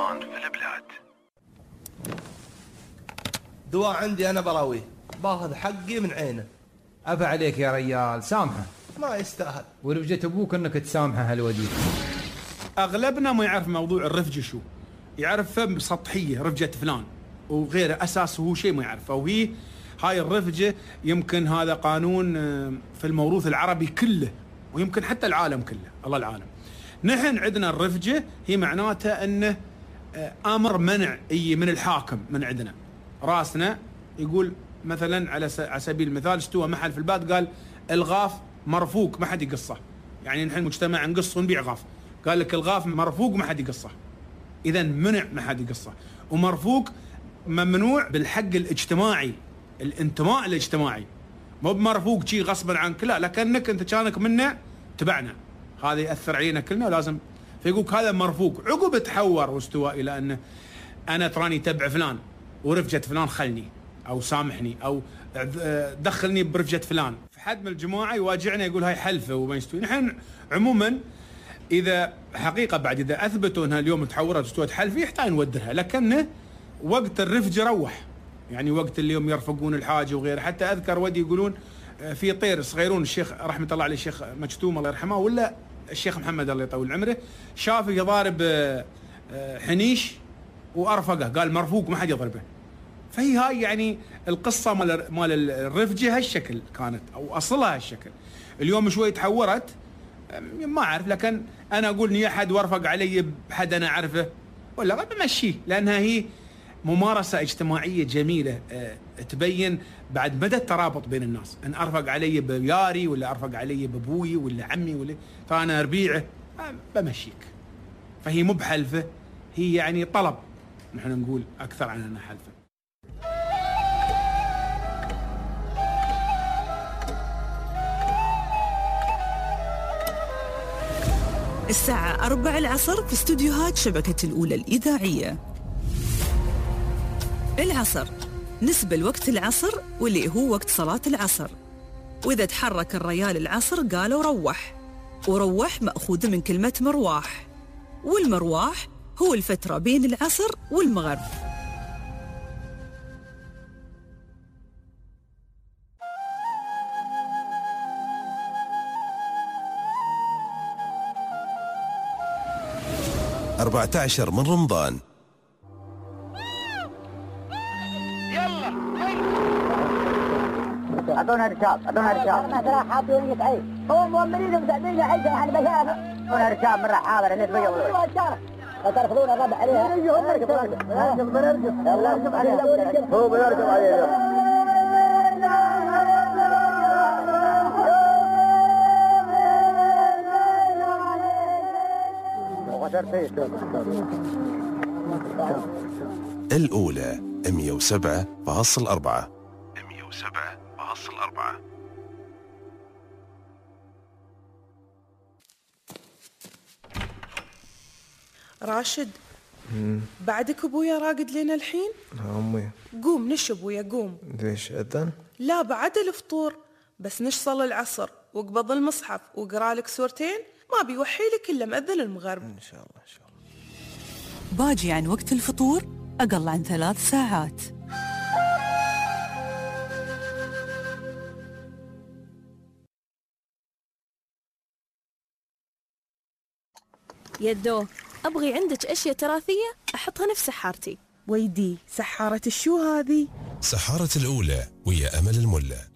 دواء عندي أنا براويه، باخذ حقي من عينه. عفا عليك يا ريال، سامحه. ما يستاهل. ولو جيت أبوك أنك تسامحه هالوديد. أغلبنا ما يعرف موضوع الرفجة شو، يعرف بسطحية رفجة فلان وغيره، أساسه هو شيء ما يعرفه. وهي هاي الرفجة يمكن هذا قانون في الموروث العربي كله، ويمكن حتى العالم كله، الله العالم. نحن عندنا الرفجة هي معناتها أنه أمر منع من الحاكم من عندنا. راسنا يقول مثلا على سبيل المثال استوى محل في البلد قال الغاف مرفوق ما حد يقصه، يعني نحن مجتمع نقص ونبيع غاف، قال لك الغاف مرفوق ما حد يقصه، إذا منع ما حد يقصه. ومرفوق ممنوع بالحق الاجتماعي، الانتماء الاجتماعي، مو بمرفوق شيء غصبا عنك، لا، لكنك انت كانك منع تبعنا، هذا يأثر علينا كلنا لازم. فيقولك هذا مرفوق. عقب تحور واستوى إلى أنه أنا تراني تبع فلان ورفجة فلان، خلني أو سامحني أو دخلني برفجة فلان. في حد من الجماعة يواجعنا يقول هاي حلفة وما يستوي. نحن عموما إذا حقيقة بعد إذا أثبتوا أنها اليوم تحورت واستوت حلفة يحتاج نودرها، لكنه وقت الرفجة روح يعني وقت اليوم يرفقون الحاجة وغيره. حتى أذكر ودي يقولون في طير صغيرون، الشيخ رحمة الله عليه الشيخ مجتوم الله يرحمه ولا الشيخ محمد الله يطول عمره، شافه يضارب حنيش وأرفقه، قال مرفوق ما حد يضربه. فهي هاي يعني القصة مال الرفجة هالشكل كانت، أو أصلها هالشكل. اليوم شوي تحورت ما أعرف، لكن أنا أقول إني أحد وارفق علي بحد أنا أعرفه ولا بمشيه، لأنها هي ممارسة اجتماعية جميلة تبين بعد مدى الترابط بين الناس. أن أرفق علي بياري ولا أرفق علي بأبوي ولا عمي ولا فأنا ربيعه بمشيك. فهي مو بحلفة، هي يعني طلب، نحن نقول أكثر عن أنها حلفة. الساعة 4 العصر في استوديوهات شبكة الأولى الإذاعية. العصر نسبة لوقت العصر واللي هو وقت صلاة العصر، وإذا تحرك الريال العصر قالوا روح، وروح مأخوذ من كلمة مرواح، والمرواح هو الفترة بين العصر والمغرب. ال 14 من رمضان. أعطونا ركاب، أعطونا ركاب. مثلا حاطين يتعيش. هو مؤمنين ومساعدين عيشة يعني بشافة. أعطونا ركاب من رحابة اللي تبيض. فترفضون الربع عليها. يجيهم نركب. يلا نركب عليها. هو بيركب عليها. الأولى 107.4. 107.4. راشد، بعدك ابويا راقد لنا الحين؟ أمي قوم نش ابويا قوم. ليش أذن؟ لا بعد الفطور، بس نش صلي العصر واقبض المصحف وقرا لك سورتين، ما بيوحي لك الا مأذن المغرب. إن شاء الله إن شاء الله. باجي عن وقت الفطور أقل عن 3 ساعات. يدو، أبغي عندك أشياء تراثية أحطها نفس سحارتي. ويدي، سحارة الشو هذه؟ سحارة الأولى ويا أمل الملا.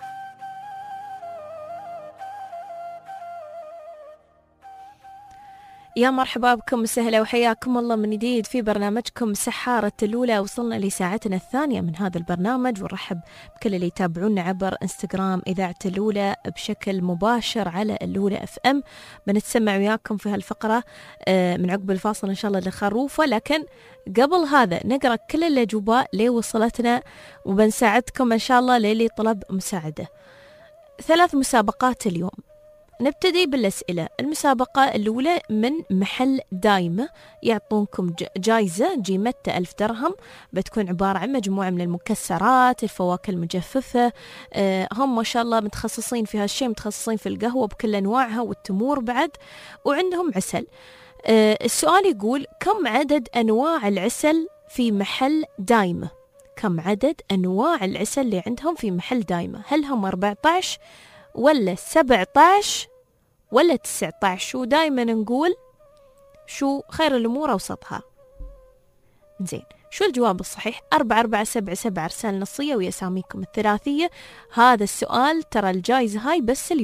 يا مرحبا بكم، وسهلا وحياكم الله من جديد في برنامجكم سحارة الأولى. وصلنا لساعتنا الثانية من هذا البرنامج، ونرحب بكل اللي يتابعونا عبر انستغرام إذاعة الأولى بشكل مباشر على الأولى FM. بنتسمع وياكم في هالفقرة من عقب الفاصل إن شاء الله لخروفة، لكن قبل هذا نقرأ كل الأجوبة اللي وصلتنا، وبنساعدكم إن شاء الله للي طلب مساعدة. 3 مسابقات اليوم. نبتدي بالأسئلة. المسابقة الأولى من محل دايمة، يعطونكم جايزة قيمتها 1000 درهم، بتكون عبارة عن مجموعة من المكسرات، الفواكه المجففة. هم ما شاء الله متخصصين في هالشيء، متخصصين في القهوة بكل أنواعها والتمور بعد، وعندهم عسل. السؤال يقول: كم عدد أنواع العسل في محل دايمة؟ كم عدد أنواع العسل اللي عندهم في محل دايمة؟ هل هم 14 ولا 17 ولا 19؟ ودايما نقول شو خير الأمور أوسطها. زين، شو الجواب الصحيح؟ 4477 رسالة نصية ويا أساميكم الثلاثية. هذا السؤال ترى الجائزة هاي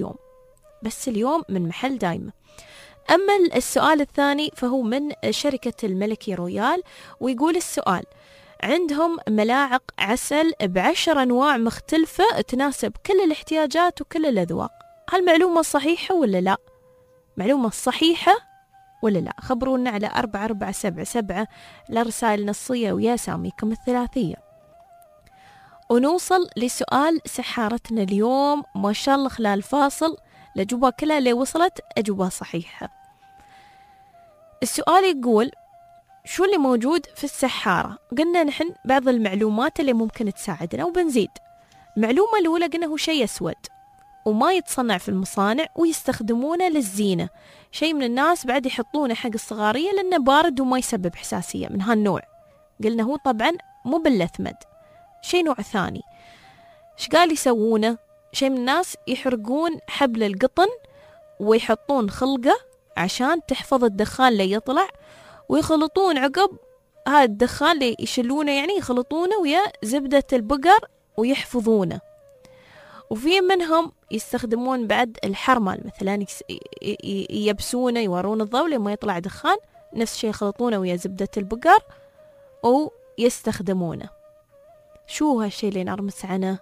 بس اليوم من محل دايمة. أما السؤال الثاني فهو من شركة الملكي رويال، ويقول السؤال: عندهم ملاعق عسل ب10 أنواع مختلفة تناسب كل الاحتياجات وكل الأذواق. هالمعلومة صحيحة ولا لا؟ معلومة صحيحة ولا لا؟ خبرونا على 4477 لرسائل نصية ويا ساميكم الثلاثية. ونوصل لسؤال سحارتنا اليوم. ما شاء الله خلال فاصل الأجوبة كلها اللي وصلت أجوبة صحيحة. السؤال يقول: شو اللي موجود في السحارة؟ قلنا نحن بعض المعلومات اللي ممكن تساعدنا، وبنزيد. المعلومة الأولى قلنا هو شيء أسود وما يتصنع في المصانع ويستخدمونه للزينة. شيء من الناس بعد يحطونه حق الصغارية لأنه بارد وما يسبب حساسية من هالنوع. قلنا هو طبعا مو باللثمد، شيء نوع ثاني. ايش قال يسوونه؟ شيء من الناس يحرقون حبل القطن ويحطون خلقة عشان تحفظ الدخان اللي يطلع، ويخلطون عقب هذا الدخان اللي يشلونه يعني يخلطونه ويا زبدة البقر ويحفظونه. وفي منهم يستخدمون بعد الحرمل مثلا، يبسونه يورون الضوء لما يطلع دخان، نفس الشيء يخلطونه ويا زبدة البقر ويستخدمونه. شو هالشيء اللي نرمس عنه؟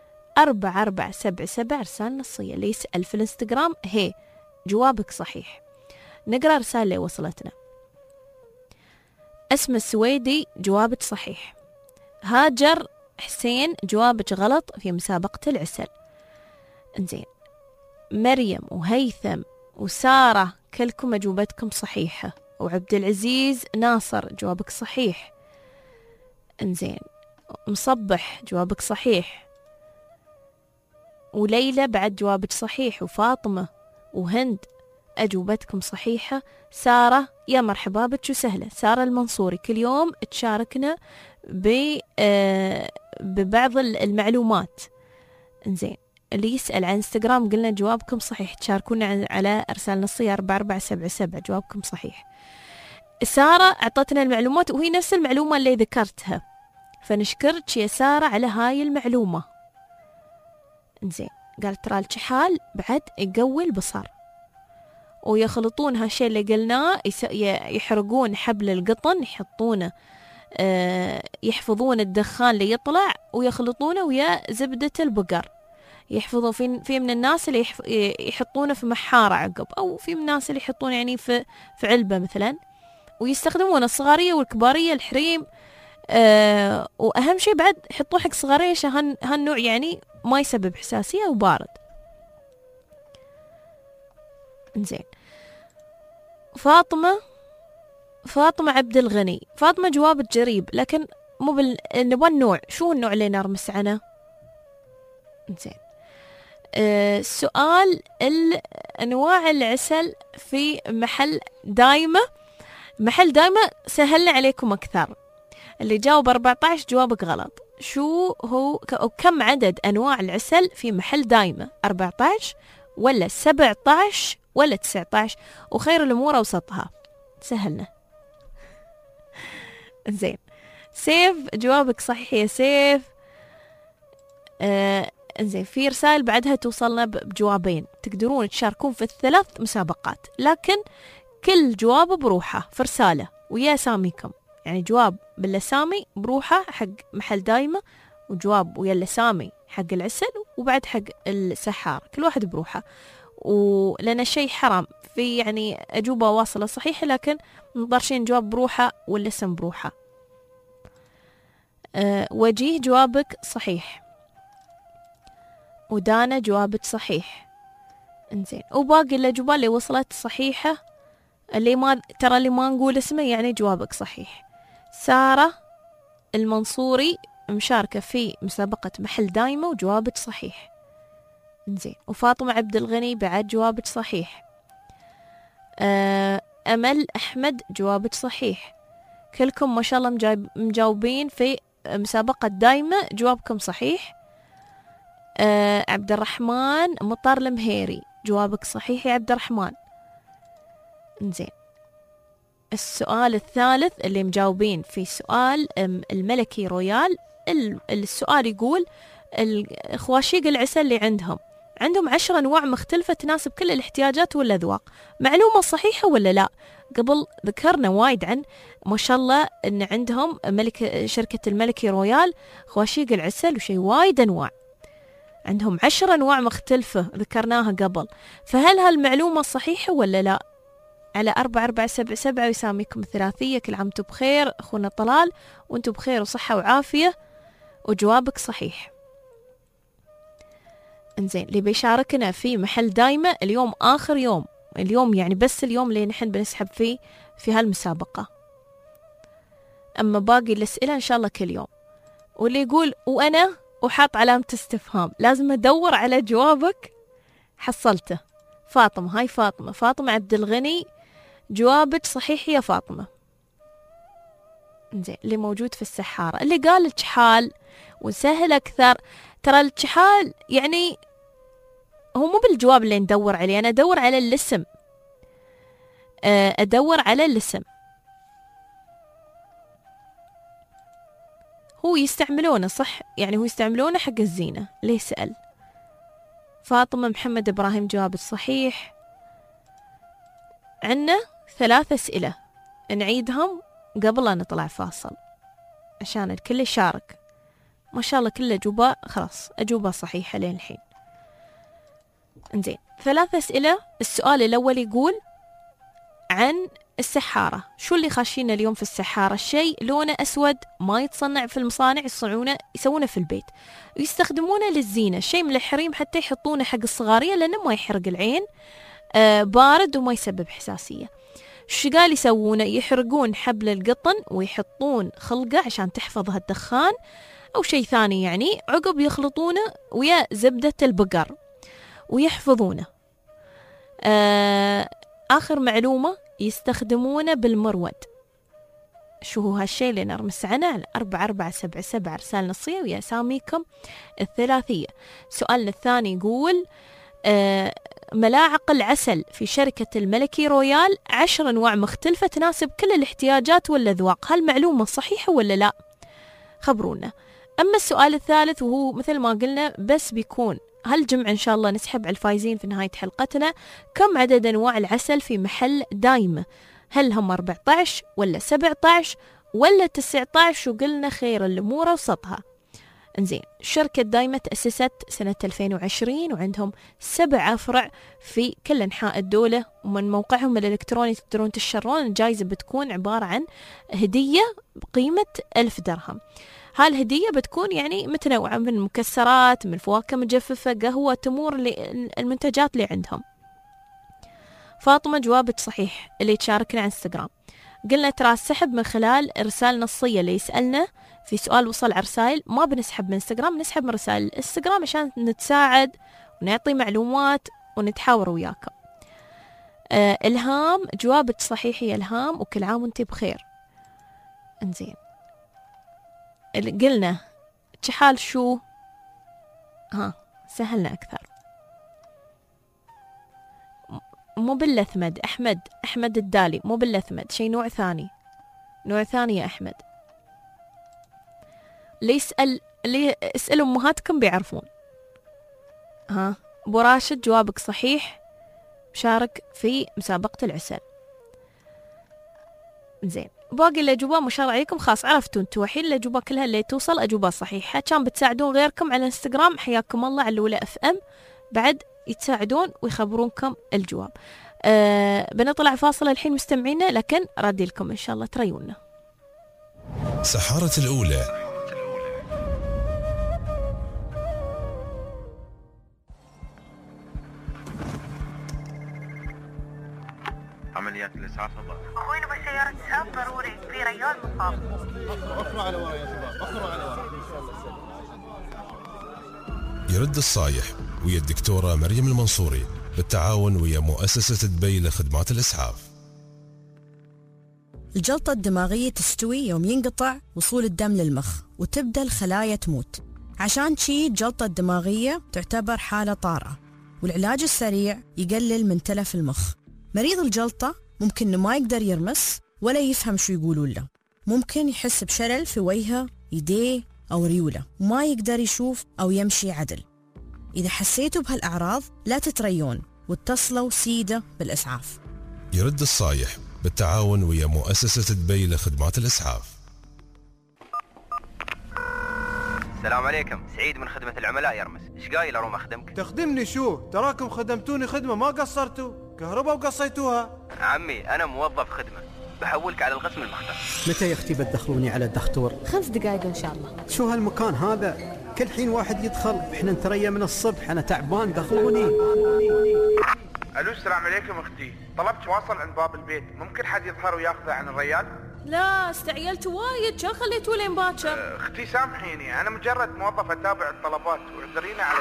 4477 رسالة نصية. اللي يسأل في الانستغرام هي جوابك صحيح. نقرأ رسالة اللي وصلتنا. اسم السويدي جوابك صحيح. هاجر حسين جوابك غلط في مسابقة العسل. انزين، مريم وهيثم وسارة كلكم أجوبتكم صحيحة، وعبد العزيز ناصر جوابك صحيح. انزين، مصبح جوابك صحيح، وليلى بعد جوابك صحيح، وفاطمة وهند أجوبتكم صحيحة. سارة يا مرحبا بك وسهلة، سارة المنصوري كل يوم تشاركنا ببعض المعلومات. انزين، اللي يسأل عن انستغرام قلنا جوابكم صحيح، تشاركونا على ارسال نصية 4477 جوابكم صحيح. سارة اعطتنا المعلومات وهي نفس المعلومة اللي ذكرتها، فنشكرك يا سارة على هاي المعلومة. انزين، قالت ترى الكحال بعد يقوي البصر، ويخلطون هالشيء اللي قلناه، يحرقون حبل القطن يحطونه، يحفظون الدخان اللي يطلع ويخلطونه ويا زبدة البقر. يحفظوا في من الناس اللي يحطونه في محارة عقب، أو في من الناس اللي يحطون يعني في علبة مثلا، ويستخدمون الصغارية والكبارية الحريم. وأهم شيء بعد يحطوه حق صغارية عشان هالنوع يعني ما يسبب حساسية وبارد. انزين، فاطمة عبد الغني، فاطمة جوابك جريب لكن مو نبغى النوع. شو النوع اللي نرمس عنه؟ انزين، السؤال أنواع العسل في محل دايمة. محل دايمة سهلنا عليكم أكثر. اللي جاوب 14 جوابك غلط. شو هو كم عدد أنواع العسل في محل دايمة؟ 14 ولا 17 ولا 19؟ وخير الأمور أوسطها. سهلنا. زين، سيف جوابك صحيح يا سيف. زين، في رسائل بعدها توصلنا بجوابين. تقدرون تشاركون في الثلاث مسابقات، لكن كل جواب بروحه في رسالة ويا ساميكم. يعني جواب باللسامي بروحه حق محل دايمة، وجواب ويا اللسامي حق العسل، وبعد حق السحار، كل واحد بروحه. ولنا الشيء حرام في يعني أجوبة واصلة صحيحة، لكن مضطرشين جواب بروحه والاسم بروحه. وجيه جوابك صحيح، ودانا جوابك صحيح. انزين، وباقي الأجوبة اللي وصلت صحيحة، اللي ما نقول اسمه يعني جوابك صحيح. سارة المنصوري مشاركة في مسابقة محل دايمة وجوابك صحيح. انزين، وفاطمة عبد الغني بعد جوابك صحيح. أمل أحمد جوابك صحيح. كلكم ما شاء الله مجاوبين في مسابقة دايمة، جوابكم صحيح. عبد الرحمن مطر المهيري جوابك صحيح يا عبد الرحمن. انزين، السؤال الثالث اللي مجاوبين في سؤال الملكي رويال. السؤال يقول الخواشيق العسل اللي عندهم 10 أنواع مختلفة تناسب كل الاحتياجات والأذواق. معلومة صحيحة ولا لا؟ قبل ذكرنا وايد عن ما شاء الله أن عندهم شركة الملكي رويال خواشيق العسل وشي وايد أنواع. عندهم 10 أنواع مختلفة ذكرناها قبل، فهل هالمعلومة صحيحة ولا لا؟ على 4477 ويساميكم ثلاثية. كل عام وانتم بخير أخونا طلال، وانتم بخير وصحة وعافية، وجوابك صحيح. انزين، اللي بيشاركنا في محل دايمة اليوم آخر يوم، اليوم يعني بس اليوم اللي نحن بنسحب فيه في هالمسابقة. أما باقي الأسئلة إن شاء الله كل يوم. واللي يقول وأنا وحاط علامة استفهام، لازم أدور على جوابك. حصلته. فاطمة، هاي فاطمة عبد الغني جوابك صحيح يا فاطمة. زين، اللي موجود في السحارة اللي قال الكحال ونسهل أكثر. ترى الكحال يعني هو مو بالجواب اللي ندور عليه، أنا أدور على الاسم، أدور على الاسم. هو يستعملونه صح، يعني هو يستعملونه حق الزينة. ليه سأل؟ فاطمة محمد إبراهيم جواب الصحيح. عنا 3 أسئلة نعيدهم قبل أن نطلع فاصل عشان الكل يشارك. ما شاء الله كل أجوبة خلاص أجوبة صحيحة لين الحين. انزين 3 أسئلة. السؤال الأول يقول عن السحارة. شو اللي خاشينا اليوم في السحارة؟ الشيء لونه أسود ما يتصنع في المصانع، يسوونه في البيت ويستخدمونه للزينة. شيء من الحريم حتى يحطونه حق الصغارية لأنه ما يحرق العين، بارد وما يسبب حساسية. شو قال يسوونه؟ يحرقون حبل القطن ويحطون خلقة عشان تحفظها الدخان أو شيء ثاني يعني، عقب يخلطونه ويا زبدة البقر ويحفظونه. آخر معلومة يستخدمونه بالمرود. شو هو هالشيء اللي نرمس عنه؟ على 4477 رسالة نصية ويا أساميكم الثلاثية. سؤالنا الثاني يقول ملاعق العسل في شركة الملكي رويال 10 أنواع مختلفة تناسب كل الاحتياجات والأذواق. هل معلومة صحيحة ولا لا؟ خبرونا. أما السؤال الثالث وهو مثل ما قلنا بس بيكون هالجمعة إن شاء الله نسحب على الفايزين في نهاية حلقتنا. كم عدد أنواع العسل في محل دايمة؟ هل هم 14 ولا 17 ولا 19؟ وقلنا خير الأمور وسطها. انزين شركة دايمة تأسست سنة 2020 وعندهم 7 فرع في كل أنحاء الدولة، ومن موقعهم الإلكتروني تقدرون تشترون. الجائزة بتكون عبارة عن هدية بقيمة 1000 درهم. هالهدية بتكون يعني متنوعة من مكسرات، من فواكه مجففة، قهوة، تمور، المنتجات اللي عندهم. فاطمة جوابك صحيح اللي تشاركنا على انستغرام. قلنا ترى السحب من خلال رسالة نصية اللي يسألنا في سؤال وصل على رسائل، ما بنسحب من انستغرام، نسحب من رسائل الانستغرام عشان نتساعد ونعطي معلومات ونتحاور وياكم. إلهام جوابك صحيح يا إلهام، وكل عام وانت بخير. انزين قلنا كحال شو؟ سهلنا أكثر. مو باللثمد. أحمد الدالي مو باللثمد، شيء نوع ثاني يا أحمد. اللي اسأل أمهاتكم بيعرفون. أبو راشد جوابك صحيح، مشارك في مسابقة العسل. زين باقي الأجوبة ما شاء الله عليكم خلاص عرفتوا انتوا الحين الأجوبة كلها اللي توصل أجوبة صحيحة. كان بتساعدون غيركم على الانستغرام، حياكم الله على الأولى FM بعد يتساعدون ويخبرونكم الجواب. بنطلع فاصل الحين مستمعينا، لكن ردي لكم إن شاء الله تريونا. سحارة الأولى. عمليات الإسعاف فضل. أخوينا بسيارة إسعاف ضروري في ريال مصاب. أخروا على ورا يا شباب، أخروا على ورا. يرد الصايح ويا الدكتورة مريم المنصوري بالتعاون ويا مؤسسة دبي لخدمات الإسعاف. الجلطة الدماغية تستوي يوم ينقطع وصول الدم للمخ وتبدأ الخلايا تموت. عشان شي الجلطة الدماغية تعتبر حالة طارئة، والعلاج السريع يقلل من تلف المخ. مريض الجلطة ممكن إنه ما يقدر يرمس ولا يفهم شو يقولون له، ممكن يحس بشلل في وجهه، يديه أو ريوله، وما يقدر يشوف أو يمشي عدل. إذا حسيتوا بهالأعراض لا تتريون واتصلوا سيدة بالإسعاف. يرد الصايح بالتعاون ويا مؤسسة دبي لخدمات الإسعاف. السلام عليكم، سعيد من خدمة العملاء يرمس. ايش قايل اروم اخدمك؟ تخدمني شو؟ تراكم خدمتوني خدمة ما قصرتوا، كهرباء وقصيتوها. عمي انا موظف خدمة، بحولك على القسم المختص. متى يا اختي بتدخلوني على الدكتور؟ 5 دقائق ان شاء الله. شو هالمكان هذا؟ كل حين واحد يدخل، احنا نتريا من الصبح، انا تعبان دخلوني. الو السلام عليكم اختي، طلبت واصل عند باب البيت، ممكن حد يظهر وياخذه عن الريال؟ لا استعجلت وايد، كان خليتوا لين باكر. اختي سامحيني، انا مجرد موظف اتابع الطلبات واعذرينا على.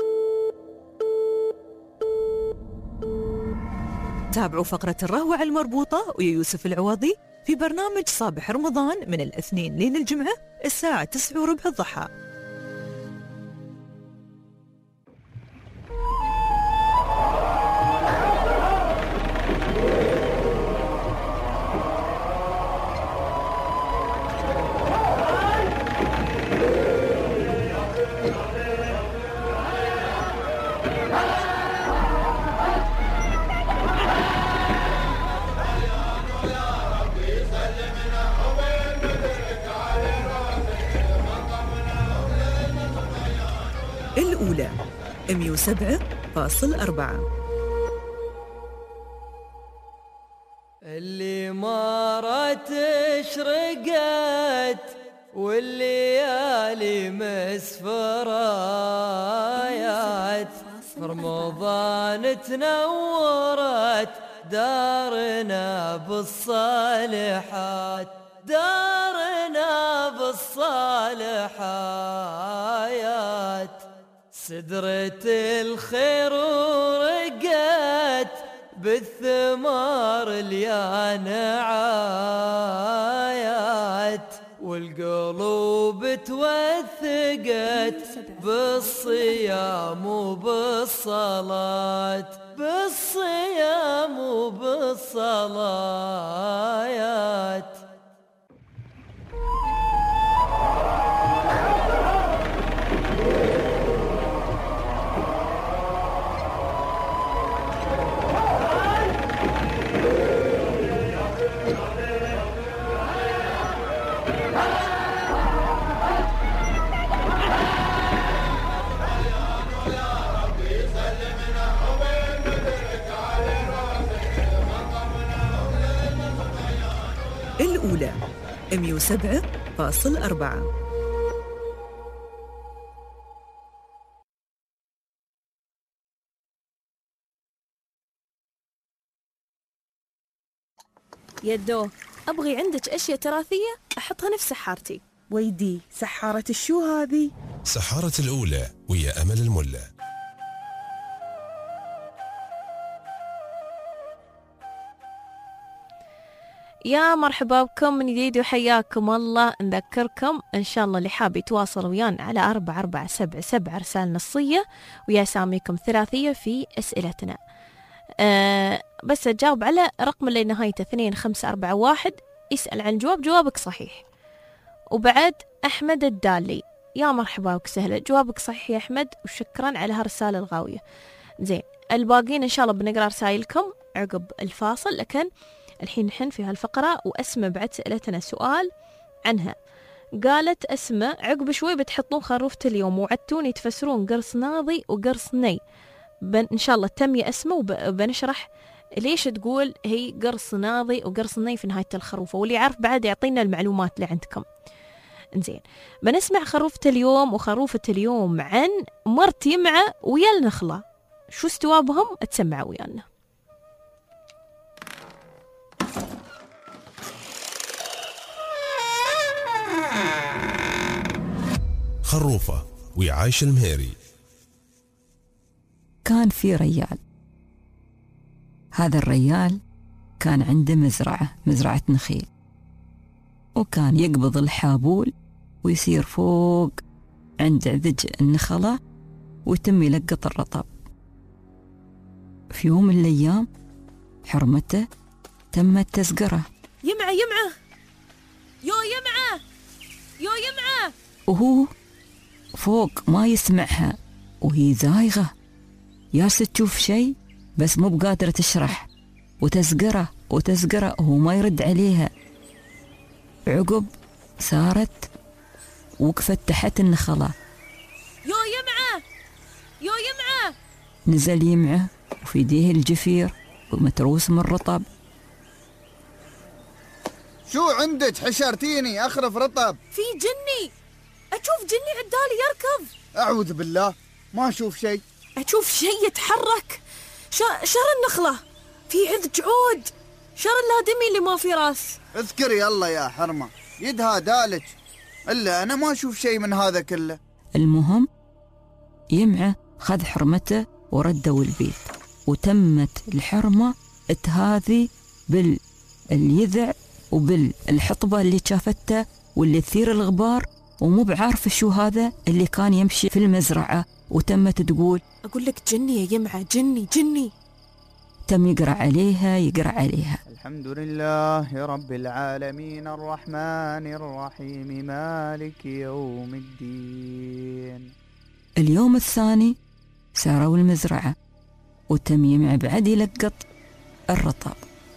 تابعوا فقرة الرهوة المربوطة ويا يوسف العوضي في برنامج صباح رمضان من الاثنين لين الجمعة الساعة 9:15 الضحى. الأولى 107.4. اللي مرت اشرقت والليالي مسفرايات، رمضان تنورت دارنا بالصالحات، دارنا بالصالحات. سدرة الخير ورقت بالثمار اليانعايات، والقلوب توثقت بالصيام وبالصلاة، بالصيام وبالصلاة. الأولى 107.4. يدو، أبغي عندك أشياء تراثية أحطها نفس سحارتي. ويدي، سحارة الشو هذه؟ سحارة الأولى ويا أمل الملا. يا مرحبا بكم من جديد وحياكم الله. نذكركم إن شاء الله اللي حاب يتواصل ويانا على 4477 رسالة نصية ويا ساميكم ثلاثية في أسئلتنا. بس تجاوب على رقم اللي نهايته 2541، يسأل عن جوابك صحيح. وبعد أحمد الدالي، يا مرحبا وسهلا، جوابك صحيح يا أحمد وشكرا على هالرسالة الغاوية. زين، الباقين إن شاء الله بنقرأ رسائلكم عقب الفاصل، لكن الحين نحن في هالفقرة. وأسمة بعد سألتنا سؤال عنها، قالت أسمة عقب شوي بتحطون خروفة اليوم وعدتوني تفسرون قرص ناضي وقرص ني. إن شاء الله تم يا أسمة، وبنشرح ليش تقول هي قرص ناضي وقرص ني في نهاية الخروفة، واللي يعرف بعد يعطينا المعلومات اللي عندكم. إنزين، بنسمع خروفة اليوم وخروفة اليوم عن مرت يمعة ويا النخلة، شو استوابهم؟ تسمعوا ويانا. خروفة وعايش المهيري. كان في ريال، هذا الريال كان عنده مزرعة نخيل، وكان يقبض الحابول ويصير فوق عند عذج النخلة ويتم يلقط الرطب. في يوم من الأيام حرمته تمت تسقره. يمعة يمعة يو يمعة يو يمعة، وهو فوق ما يسمعها وهي زايغة، ياسة تشوف شيء بس مو بقادرة تشرح، وتسقره وهو ما يرد عليها. عقب صارت وقفت تحت النخلة. يو يمعة يو يمعة، نزل يمعة وفي يديه الجفير ومتروس من الرطب. شو عندك؟ حشرتيني أخرف رطب. في جني، أشوف جني عدالي يركض. أعوذ بالله، ما أشوف شيء. أشوف شيء يتحرك. شر النخلة في عذج عود، شر الهادمي اللي ما في راس. اذكري الله يا حرمة، يدها دالج، إلا أنا ما أشوف شيء من هذا كله. المهم يمعة خذ حرمته وردوا البيت، وتمت الحرمة تهاذي باليذع وبالحطبة اللي شافته واللي تثير الغبار، ومو بعارفة شو هذا اللي كان يمشي في المزرعة. وتمت تقول أقول لك جني يا يمعة، جني. تم يقرأ عليها. الحمد لله رب العالمين الرحمن الرحيم مالك يوم الدين. اليوم الثاني ساروا المزرعة وتم يمعة بعد يلقط الرطب.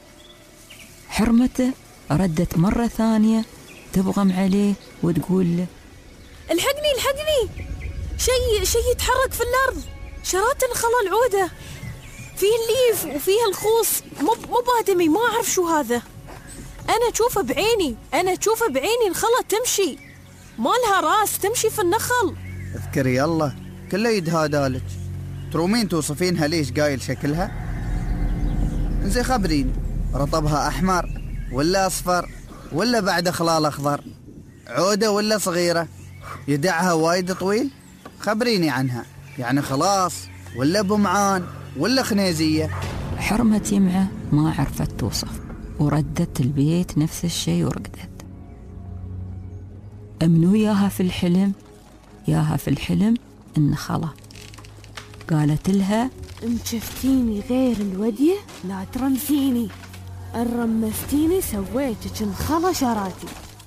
حرمته ردت مرة ثانية تبغم عليه وتقول له الحقني شيء يتحرك في الأرض، شرات الخلا العودة، فيه الليف وفيه الخوص، مو بادمي، ما أعرف شو هذا. أنا أشوفه بعيني، الخلا تمشي، ما لها راس، تمشي في النخل. اذكري الله، كله يدها دالك. ترومين توصفينها ليش قايل شكلها؟ زي خبريني، رطبها أحمر ولا أصفر ولا بعد خلال أخضر؟ عودة ولا صغيرة؟ يدعها وايد طويل؟ خبريني عنها، يعني خلاص ولا بمعان ولا خنيزية؟ حرمة يمعة ما عرفت توصف، وردت البيت نفس الشيء ورقدت. أمنو ياها في الحلم إن خلا قالت لها: إن شفتيني غير الودية لا ترمسيني، إن رمستيني سويتك الخلا شراتي.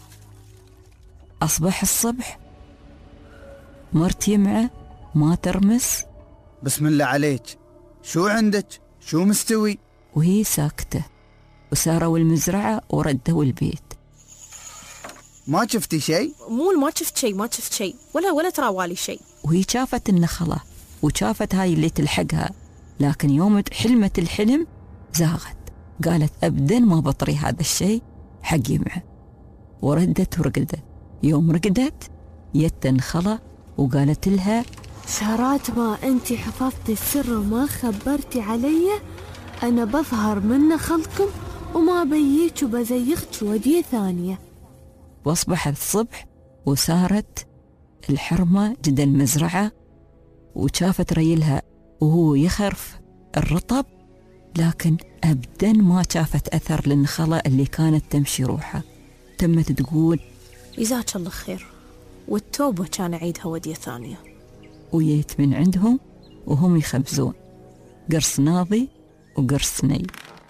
أصبح الصبح، مرت يمعة ما ترمس. بسم الله عليك، شو عندك؟ شو مستوي؟ وهي ساكتة، وساروا المزرعة وردوا البيت. ما شفتي شيء؟ مو ما شفت شيء ولا تراوالي شيء. وهي شافت النخلة وشافت هاي اللي تلحقها، لكن يوم حلمت الحلم زاغت، قالت أبدا ما بطري هذا الشيء حق يمعة، وردت ورقدت. يوم رقدت يت النخلة وقالت لها: شرات ما أنتي حفظتي السر وما خبرتي علي، أنا بظهر من نخلكم وما بييك وبزيخك ودية ثانية. واصبح الصبح، وسارت الحرمة جدا المزرعة، وشافت ريلها وهو يخرف الرطب، لكن أبدا ما شافت أثر للنخلة اللي كانت تمشي روحها. تمت تقول: جزاك الله خير، والتوبة كان أعيدها ودية ثانية. وجيت من عندهم وهم يخبزون قرص ناضي وقرص ني.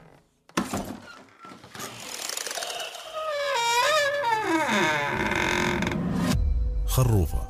خروفة.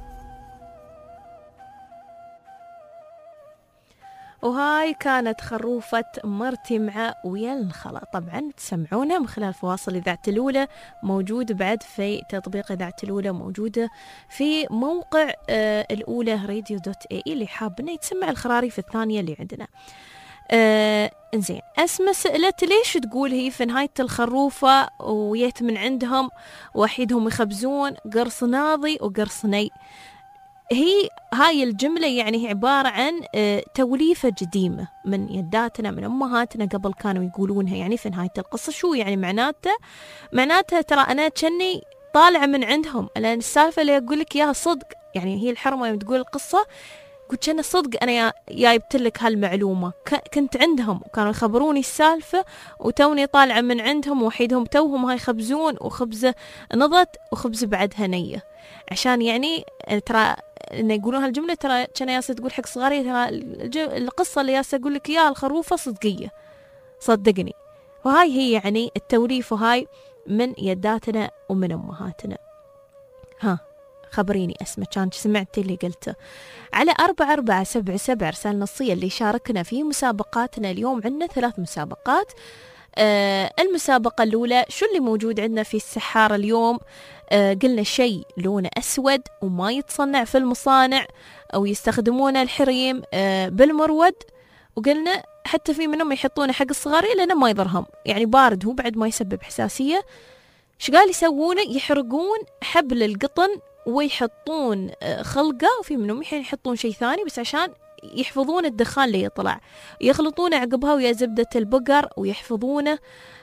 وهاي كانت خروفة مرت يمعة ويا النخلة. طبعا تسمعونا من خلال فواصل إذاعة الأولى، موجود بعد في تطبيق إذاعة الأولى، موجودة في موقع الأولى radio.ae اللي حاب إنه يتسمع الخراريف الثانية اللي عندنا. انزين، أسماء سألت ليش تقول هي في نهاية الخروفة ويت من عندهم وحيدهم يخبزون قرص ناضي وقرص ني. هاي الجملة يعني هي عبارة عن توليفة قديمة من يداتنا من أمهاتنا قبل كانوا يقولونها. يعني في نهاية القصة شو يعني معناتها ترى أنا كني طالعة من عندهم، لأن السالفة اللي أقول لك إياها صدق. يعني هي الحرمة يوم تقول القصة قلت أنا صدق أنا جايبت لك هالمعلومة، كنت عندهم وكانوا يخبروني السالفة وتوني طالعة من عندهم وحيدهم توهم هاي يخبزون وخبزة نضت وخبزة بعدها نية. عشان يعني ترى إن يقولون هالجملة ترى كان ياسا تقول حق صغاري ترى القصة اللي ياسا أقول لك إياها الخروفة صدقية، صدقني. وهاي هي يعني التوريف، وهاي من يداتنا ومن أمهاتنا. ها خبريني أسمع كان سمعتي اللي قلته. على 4477 رسالة نصية اللي شاركنا في مسابقاتنا اليوم. عندنا 3 مسابقات. المسابقة الأولى شو اللي موجود عندنا في السحارة اليوم؟ قلنا شيء لونه أسود وما يتصنع في المصانع أو يستخدمونه الحريم بالمرود، وقلنا حتى في منهم يحطونه حق الصغاري لأنه ما يضرهم، يعني بارد هو بعد ما يسبب حساسية. شقال يسوونه؟ يحرقون حبل القطن ويحطون خلقة، وفي منهم يحطون شيء ثاني بس عشان يحفظون الدخان اللي يطلع، يخلطونه عقبها ويا زبدة البقر ويحفظونه.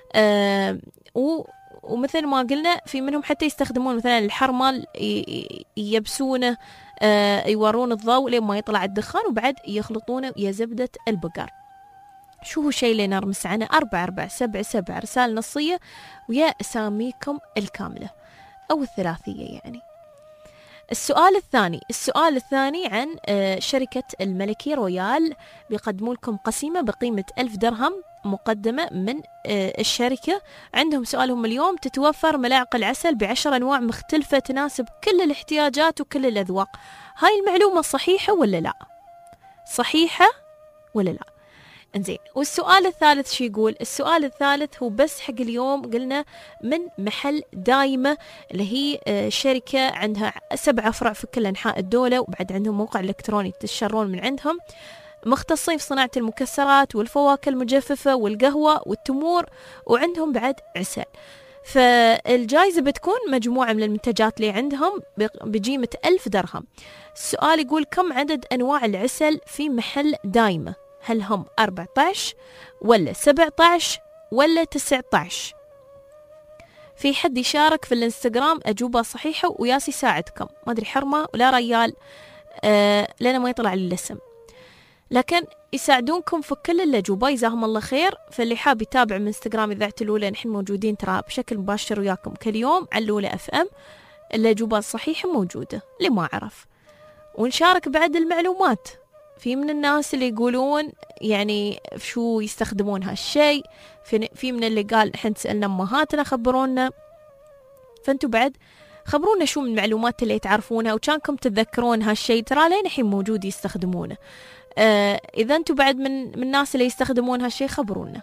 ومثل ما قلنا في منهم حتى يستخدمون مثلا الحرمل يبسونه، يورون الضوء لين ما يطلع الدخان وبعد يخلطونه ويا زبدة البقر. شو هو الشيء اللي نرمس عنه؟ 4477 رسالة نصية ويا أساميكم الكاملة أو الثلاثية يعني. السؤال الثاني عن شركة الملكي رويال، بيقدموا لكم قسيمة بقيمة 1000 درهم مقدمة من الشركة. عندهم سؤالهم اليوم: تتوفر ملاعق العسل ب10 أنواع مختلفة تناسب كل الاحتياجات وكل الأذواق. هاي المعلومة صحيحة ولا لا؟ صحيحة ولا لا؟ انزين، والسؤال الثالث شو يقول؟ السؤال الثالث هو بس حق اليوم، قلنا من محل دايمة اللي هي شركة عندها 7 أفرع في كل أنحاء الدولة، وبعد عندهم موقع إلكتروني تشترون من عندهم، مختصين في صناعة المكسرات والفواكه المجففة والقهوة والتمور، وعندهم بعد عسل. فالجائزة بتكون مجموعة من المنتجات اللي عندهم بقيمة 1000 درهم. السؤال يقول كم عدد أنواع العسل في محل دايمة؟ هل هم 14 ولا 17 ولا 19؟ في حد يشارك في الانستغرام أجوبة صحيحة وياسي يساعدكم، ما أدري حرمة ولا ريال لأنه ما يطلع لي الاسم، لكن يساعدونكم في كل الأجوبة، جزاهم الله خير. فاللي حاب يتابع من انستغرام إذاعة الأولى، نحن موجودين ترى بشكل مباشر وياكم كل يوم على الأولى FM، الأجوبة الصحيحة موجودة اللي ما عرف. ونشارك بعد المعلومات، في من الناس اللي يقولون يعني شو يستخدمون هالشيء، في من اللي قال نحن سألنا أمهاتنا خبرونا، فأنتوا بعد خبرونا شو من المعلومات اللي تعرفونها وكانكم تتذكرون هالشيء، ترى لين الحين موجود يستخدمونه. إذا أنتوا بعد من الناس اللي يستخدمون هالشيء خبرونا.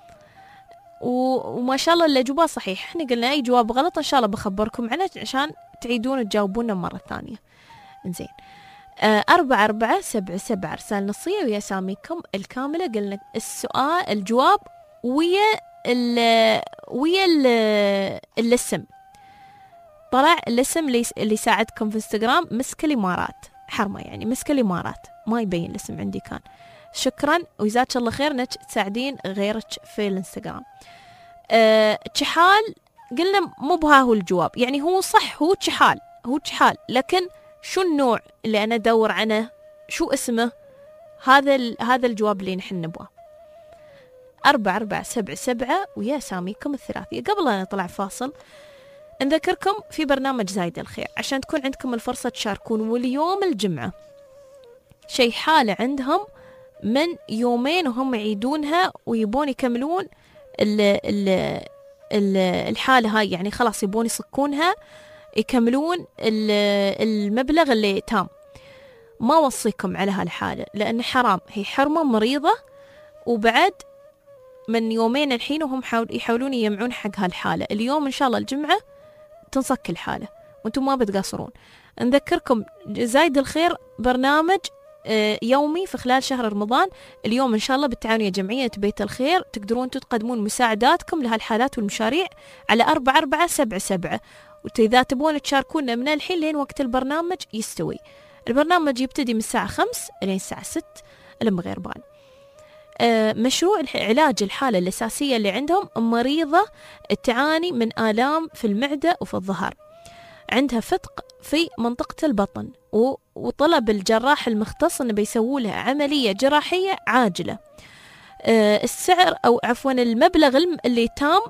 وما شاء الله الأجوبة صحيح، احنا قلنا أي جواب غلط إن شاء الله بخبركم عنه عشان تعيدون تجاوبونا مرة ثانية. إنزين، 4477 رسالة نصية ويا ساميكم الكاملة. قلنا السؤال الجواب ويا الاسم، طلع الاسم اللي يساعدكم في انستغرام مسك الإمارات، حرمة يعني مسك الإمارات، ما يبين الاسم عندي كان. شكرا وجزاك الله خير انك تساعدين غيرك في الانستغرام. تشحال قلنا مو بها هو الجواب، يعني هو صح، هو تشحال، لكن شو النوع اللي انا ادور عنه، شو اسمه، هذا الجواب اللي نحن نبغاه. 4477 ويا ساميكم الثلاثية. قبل أن نطلع فاصل نذكركم في برنامج زايد الخير عشان تكون عندكم الفرصة تشاركون، واليوم الجمعة شيء حالة عندهم من يومين وهم يعيدونها ويبون يكملون الحالة هاي، يعني خلاص يبون يصكونها يكملون المبلغ اللي تام. ما وصيكم على هالحالة لأن حرام، هي حرمة مريضة، وبعد من يومين الحين وهم يحاولون يجمعون حق هالحالة. اليوم إن شاء الله الجمعة تنصك الحالة وانتم ما بتقصرون. نذكركم زايد الخير برنامج يومي في خلال شهر رمضان. اليوم إن شاء الله بالتعاون يا جمعية بيت الخير تقدرون تقدمون مساعداتكم لهالحالات والمشاريع على 4477، وإذا تبون تشاركونا من الحين لين وقت البرنامج يستوي. البرنامج يبتدي من الساعة 5 لين الساعة 6 المغربان. مشروع علاج الحالة الأساسية اللي عندهم مريضة تعاني من آلام في المعدة وفي الظهر، عندها فتق في منطقة البطن، وطلب الجراح المختص أنه بيسووا لها عملية جراحية عاجلة. السعر أو عفوا المبلغ اللي تام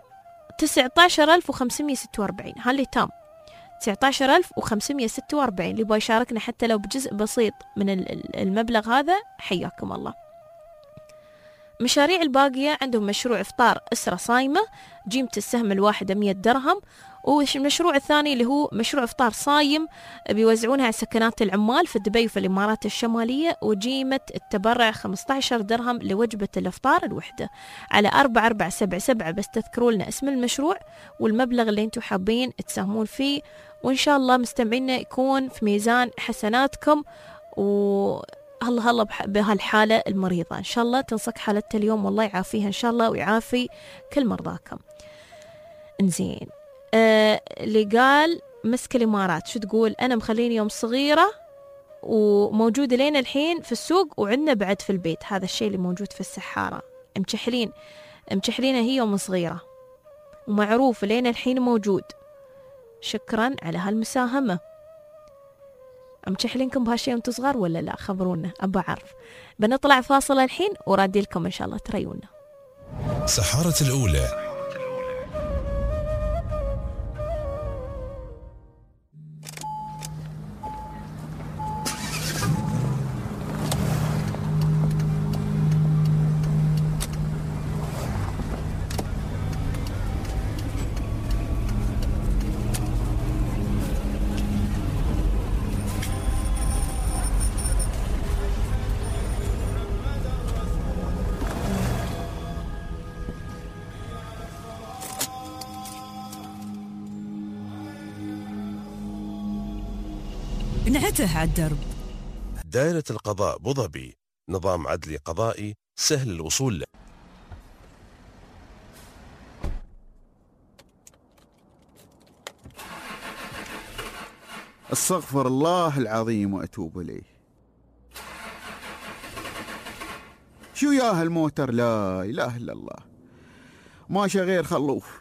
19546، هاللي تام 19546. اللي يبغى يشاركنا حتى لو بجزء بسيط من المبلغ هذا حياكم الله. مشاريع الباقية عندهم مشروع إفطار أسرة صايمة، قيمة السهم الواحدة 100 درهم، والمشروع الثاني اللي هو مشروع إفطار صايم بيوزعونها على سكنات العمال في دبي وفي الإمارات الشمالية، وقيمة التبرع 15 درهم لوجبة الإفطار الوحدة على 4477. بس تذكروا لنا اسم المشروع والمبلغ اللي انتم حابين تساهمون فيه، وإن شاء الله مستمعينا يكون في ميزان حسناتكم. الله بهالحالة المريضة إن شاء الله تنصك حالتها اليوم، والله يعافيها إن شاء الله ويعافي كل مرضاكم. إنزين، اللي قال مسك الإمارات شو تقول؟ أنا مخليني يوم صغيرة وموجودة لين الحين في السوق، وعندنا بعد في البيت. هذا الشيء اللي موجود في السحارة، مشحلينها هي يوم صغيرة ومعروف لين الحين موجود. شكرا على هالمساهمة. مشحلينكم بهالشيء وانتم صغار ولا لا؟ خبرونا، أبى أعرف. بنطلع فاصل الحين ورادي لكم إن شاء الله تريونا. سحارة الأولى. انعته على الدرب. دائرة القضاء أبو ظبي نظام عدلي قضائي سهل الوصول له. استغفر الله العظيم وأتوب إليه. شو يا هالموتر؟ لا إله إلا الله، ماشي غير خلوف.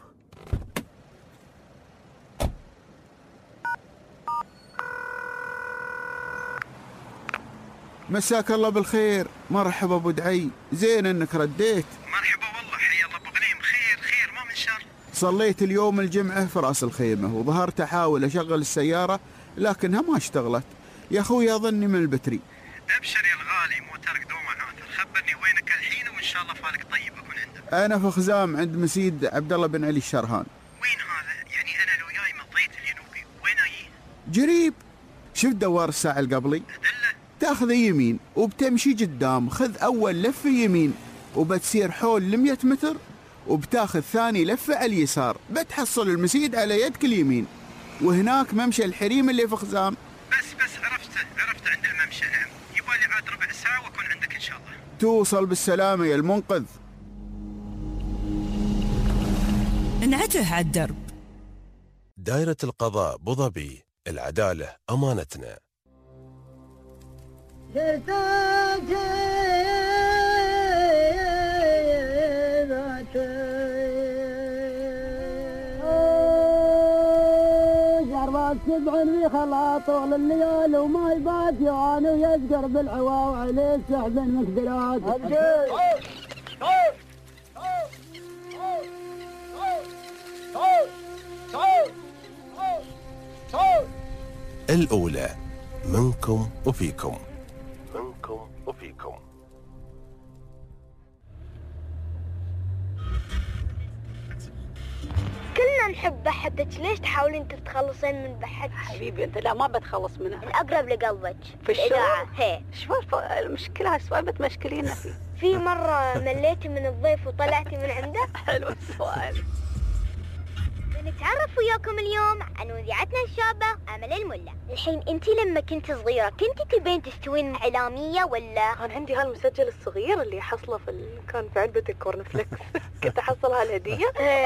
مساك الله بالخير. مرحبا ابو دعي، زين انك رديت. مرحبا والله، حيا الله ابو غنيم. خير ما من شر. صليت اليوم الجمعة في راس الخيمة وظهرت احاول اشغل السيارة لكنها ما اشتغلت. يا اخوي اظني من البتري. ابشر يا الغالي، موترك دوما عاثر. خبرني وينك الحين وان شاء الله فالك طيب اكون عندك. انا في خزام عند مسيد عبد الله بن علي الشرهان. وين هذا؟ يعني انا لو جاي من الضيط الجنوبي وين اجي؟ جريب. شفت دوار الساعة القبلي؟ تاخذ يمين وبتمشي قدام، خذ اول لفه يمين وبتسير حول 100 متر وبتاخذ ثاني لفه على اليسار، بتحصل المسيد على يدك اليمين وهناك ممشى الحريم اللي في خزام. بس عرفت عند الممشى. نعم، يبالي عاد ربع ساعه واكون عندك ان شاء الله. توصل بالسلامه يا المنقذ. انعته على الدرب. دائرة القضاء أبو ظبي العدالة أمانتنا. سبع في خلا طول الليال وما يبات يوان ويذكر بالعوا وعليه سحب المقدرات. الأولى منكم وفيكم. كلنا نحب بحتك، ليش تحاولين تتخلصين من بحتك؟ حبيبي انت لا ما بتخلص منها. الأقرب لقلبك في الإذاعة. هي شو المشكلة؟ هالسؤال بتمشكلينا فيه. في مرة مليتي من الضيف وطلعتي من عنده؟ حلو السؤال. بنتعرف وياكم اليوم عن مذيعتنا الشابة أمل الملا. الحين انتي لما كنت صغيرة كنتي تبين تستوين إعلامية ولا؟ كان عندي هالمسجل الصغير اللي حصله كان في علبة الكورن فليكس. كنت أحصل هالهدية.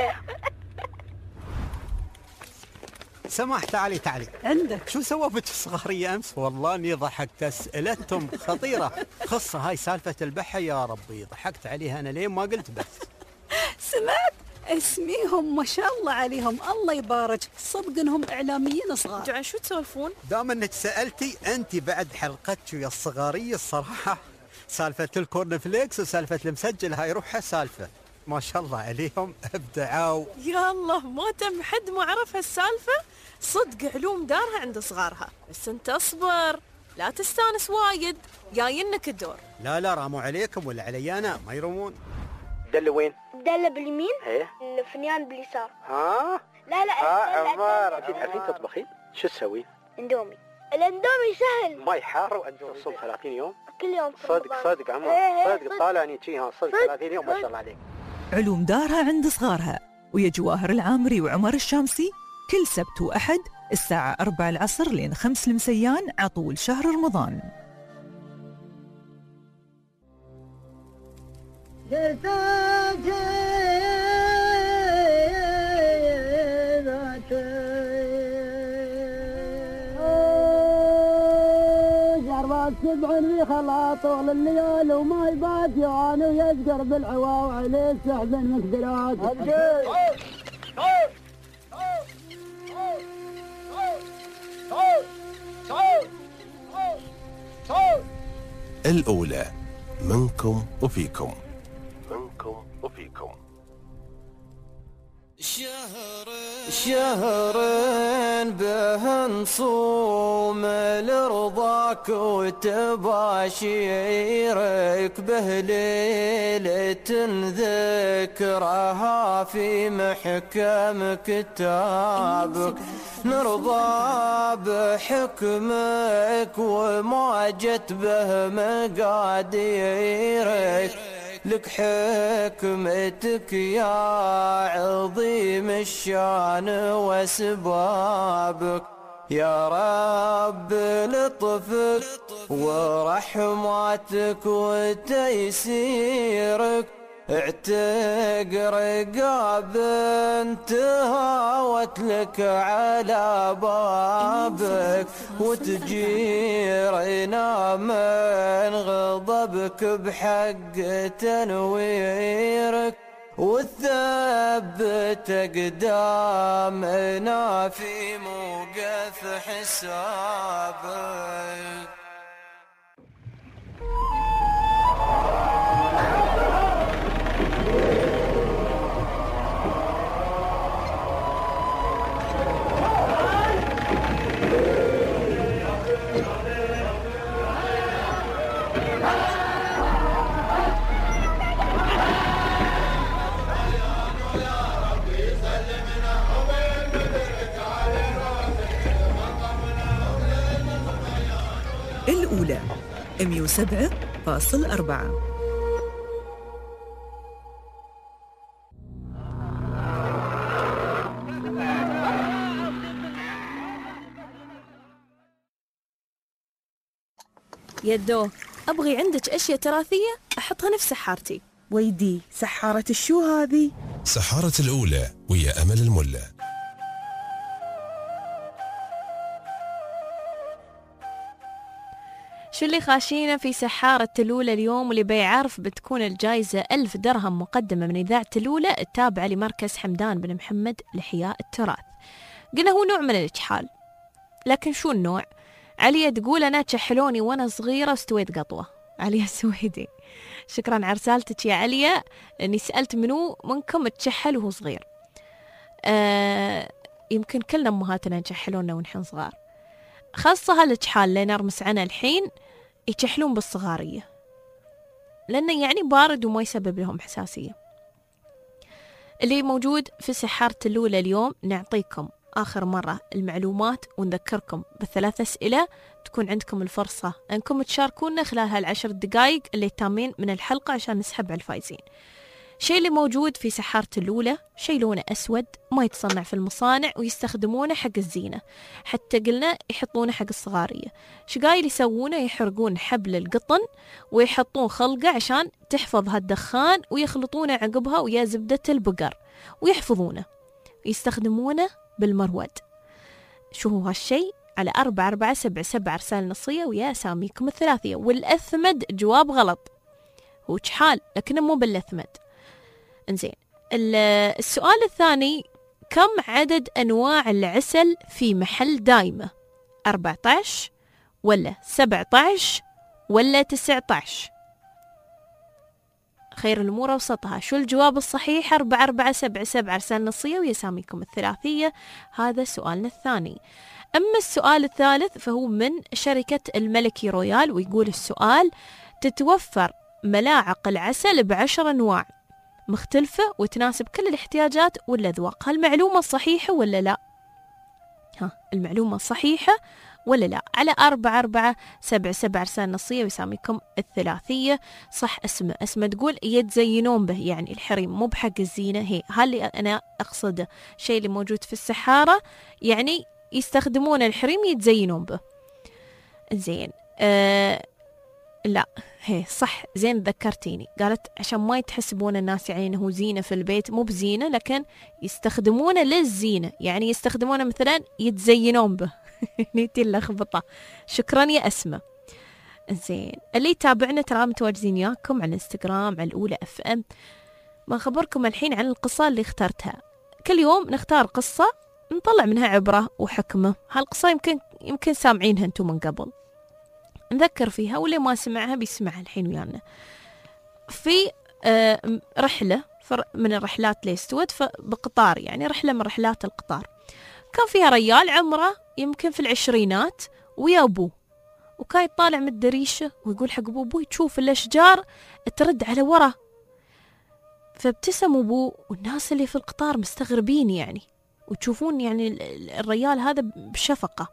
سماح تعالي عندك. شو سوى بك الصغارية أمس؟ والله اني ضحكت، أسئلتهم خطيرة. خصة هاي سالفة البحة يا ربي، ضحكت عليها أنا لين ما قلت بس. سمعت اسميهم ما شاء الله عليهم، الله يبارك، صدق انهم اعلاميين صغار. جماعة شو تسولفون؟ دام انك سألتي انت بعد حلقتك ويا الصغارية الصراحة سالفة الكورن فليكس وسالفة المسجل هاي روحها سالفة ما شاء الله عليهم، ابدعوا. يا الله ما تم حد ما عرف هالسالفة، صدق علوم دارها عند صغارها. بس انت اصبر لا تستانس وايد، جاينك الدور. لا راموا عليكم ولا علي انا، ما يرمون. دل وين؟ دلة باليمين، ايه الفنيان باليسار. ها لا عمار، انت تعرفين تطبخين؟ شو تسوين؟ اندومي. الاندومي سهل، ماي حار واندومي الصبح 30 يوم. كل يوم صدق عمار. صدق طالعني شي. ها صدق 30 يوم ما شاء الله عليك. علوم دارها عند صغارها، ويا جواهر العامري وعمر الشامسي كل سبت وأحد الساعة 4 العصر لين 5 المسيان عطول شهر رمضان. سبع في خلا طول الليال وما يبات يوان ويذكر بالعوا وعليه سحب المقدرات. الأولى منكم وفيكم. شهرين به نصوم لرضاك وتباشيرك، به ليلة ذكرها في محكم كتابك، نرضى بحكمك وما جت به مقاديرك، لك حكمتك يا عظيم الشان واسبابك. يا رب لطفك ورحمتك وتيسيرك اعتق رقاب انتهاوت لك على بابك وتجيرنا من غضبك بحق تنويرك وتثبت قدامنا في موقف حسابك. الأولى 107.4. يدو، أبغي عندك أشياء تراثية أحطها نفس سحارتي. ويدي، سحارة الشو هذه؟ سحارة الأولى ويا أمل الملا. شو اللي خاشينا في سحارة الأولى اليوم؟ واللي بيعرف بتكون الجائزة 1000 درهم مقدمة من إذاعة الأولى التابعة لمركز حمدان بن محمد لإحياء التراث. قلنا هو نوع من الإجحال، لكن شو النوع؟ عليا تقول أنا تشحلوني وأنا صغيرة واستويت قطوة. عليا السويدي، شكرا على رسالتك يا عليا، أني سألت منو منكم تشحل وهو صغير. يمكن كلنا أمهاتنا نشحلونا ونحن صغار، خاصة هالإجحال اللي نرمس عنه الحين يتشحلون بالصغارية، لأنه يعني بارد وما يسبب لهم حساسية. اللي موجود في سحارة الأولى اليوم نعطيكم آخر مرة المعلومات ونذكركم ب3 أسئلة، تكون عندكم الفرصة أنكم تشاركونا خلال هال10 دقائق اللي تامين من الحلقة عشان نسحب على الفايزين. شيء اللي موجود في سحارة الأولى شيء لونه أسود، ما يتصنع في المصانع ويستخدمونه حق الزينة، حتى قلنا يحطونه حق الصغارية. شقايل يسوونه؟ يحرقون حبل القطن ويحطون خلقة عشان تحفظ هالدخان ويخلطونه عقبها ويا زبدة البقر ويحفظونه، يستخدمونه بالمرود. شو هو هالشيء؟ على 4477 رسالة نصية ويا أساميكم الثلاثية. والأثمد جواب غلط، هو جحال لكنه مو بالأثمد. انزين، السؤال الثاني، كم عدد أنواع العسل في محل دايمة؟ 14 ولا 17 ولا 19؟ خير الأمور وسطها. شو الجواب الصحيح؟ 4477 رسالة نصية ويساميكم الثلاثية. هذا سؤالنا الثاني. أما السؤال الثالث فهو من شركة الملكي رويال، ويقول السؤال: تتوفر ملاعق العسل ب10 أنواع مختلفة وتناسب كل الاحتياجات والأذواق، هالمعلومة صحيحة ولا لا؟ المعلومة صحيحة ولا لا؟ على 4477 رسالة نصية ويساميكم الثلاثية. صح. اسمه تقول يتزينون به، يعني الحريم مو بحق الزينة، هي هاللي أنا أقصده، شيء اللي موجود في السحارة يعني يستخدمون الحريم يتزينون به. زين، لا هي صح، زين ذكرتيني. قالت عشان ما يتحسبون الناس يعني انه زينة في البيت، مو بزينة لكن يستخدمونه للزينة، يعني يستخدمونه مثلا يتزينون به. نيتي اللخبطة. شكرا يا أسماء. زين، اللي يتابعنا ترى متواجدين ياكم على الانستغرام على الأولى FM. ما خبركم الحين عن القصة اللي اخترتها. كل يوم نختار قصة نطلع منها عبرة وحكمة. هالقصة يمكن سامعينها انتم من قبل، نذكر فيها، واللي ما سمعها بيسمعها الحين ويانا. في رحلة من الرحلات ليستود بقطار، يعني رحلة من رحلات القطار. كان فيها ريال عمره يمكن في العشرينات ويا أبوه، وكان يطالع من الدريشة ويقول حق أبوه: تشوف الأشجار ترد على ورا. فابتسم أبوه، والناس اللي في القطار مستغربين يعني، وتشوفون يعني الريال هذا بشفقة.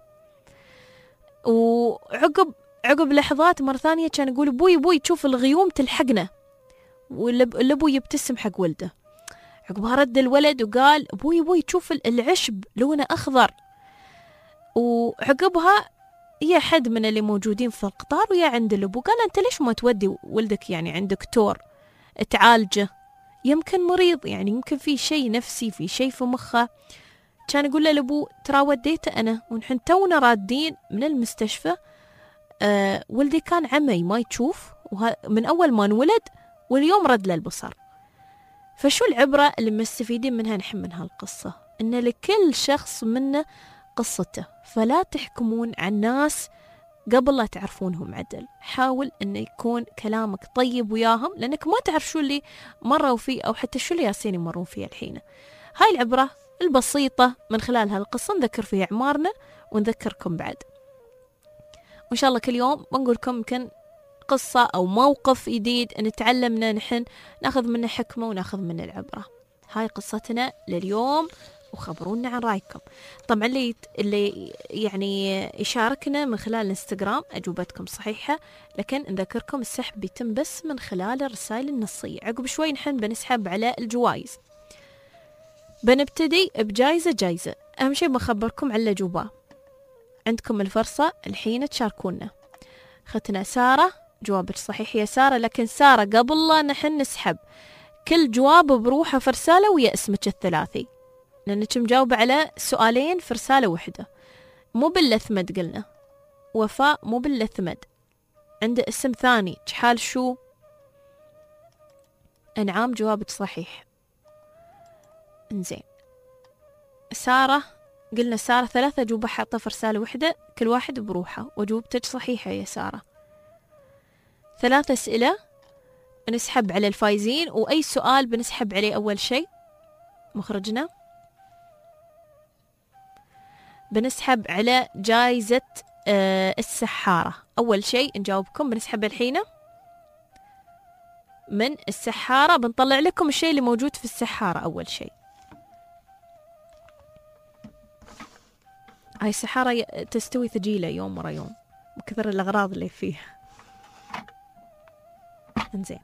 وعقب لحظات مرة ثانية كان يقول: أبوي تشوف الغيوم تلحقنا. والأبو يبتسم حق ولده. عقبها رد الولد وقال: أبوي تشوف العشب لونه أخضر. وعقبها يا حد من اللي موجودين في القطار ويا عند الأبو قال أنت ليش ما تودي ولدك يعني عند دكتور تعالجه، يمكن مريض، يعني يمكن في شيء نفسي، في شيء في مخه. كان يقول له الأبو ترى وديته أنا ونحن تونا رادين من المستشفى، ولدي كان عمي ما يشوف من أول ما انولد واليوم رد له البصر. فشو العبرة اللي مستفيدين منها نحن من هالقصة؟ إن لكل شخص منا قصته، فلا تحكمون عن ناس قبل لا تعرفونهم عدل. حاول أن يكون كلامك طيب وياهم، لأنك ما تعرف شو اللي مروا فيه أو حتى شو اللي ياسين يمرون فيه الحين. هاي العبرة البسيطة من خلال هالقصة نذكر فيها أعمارنا ونذكركم بعد، وإن شاء الله كل يوم بنقول لكم يمكن قصة أو موقف جديد نتعلمنا نحن ناخذ منه حكمة وناخذ منه العبرة. هاي قصتنا لليوم، وخبرونا عن رأيكم. طبعا اللي يعني يشاركنا من خلال الانستغرام أجوبتكم صحيحة، لكن نذكركم السحب بيتم بس من خلال الرسائل النصية. عقب شوي نحن بنسحب على الجوائز. بنبتدي بجائزة. أهم شيء بخبركم على الأجوبة، عندكم الفرصة الحين تشاركونا. اختنا سارة جوابك صحيح يا سارة، لكن سارة قبل لا نحن نسحب كل جواب بروحه في رسالة ويا اسمك الثلاثي، لأنك مجاوبة على سؤالين في رسالة واحدة. مو باللثمد قلنا، وفاء مو باللثمد، عنده اسم ثاني جحال شو؟ أنعام جوابك صحيح. انزين سارة قلنا سارة 3 أجوبة حاطة في رسالة واحدة كل واحد بروحه، وأجوبتك صحيحة يا سارة. 3 أسئلة نسحب على الفايزين، وأي سؤال بنسحب عليه أول شيء مخرجنا بنسحب على جائزة السحارة. أول شيء نجاوبكم بنسحب الحين من السحارة، بنطلع لكم الشيء اللي موجود في السحارة. أول شيء هاي السحارة تستوي ثقيلة يوم ورا يوم بكثر الأغراض اللي فيها. انزين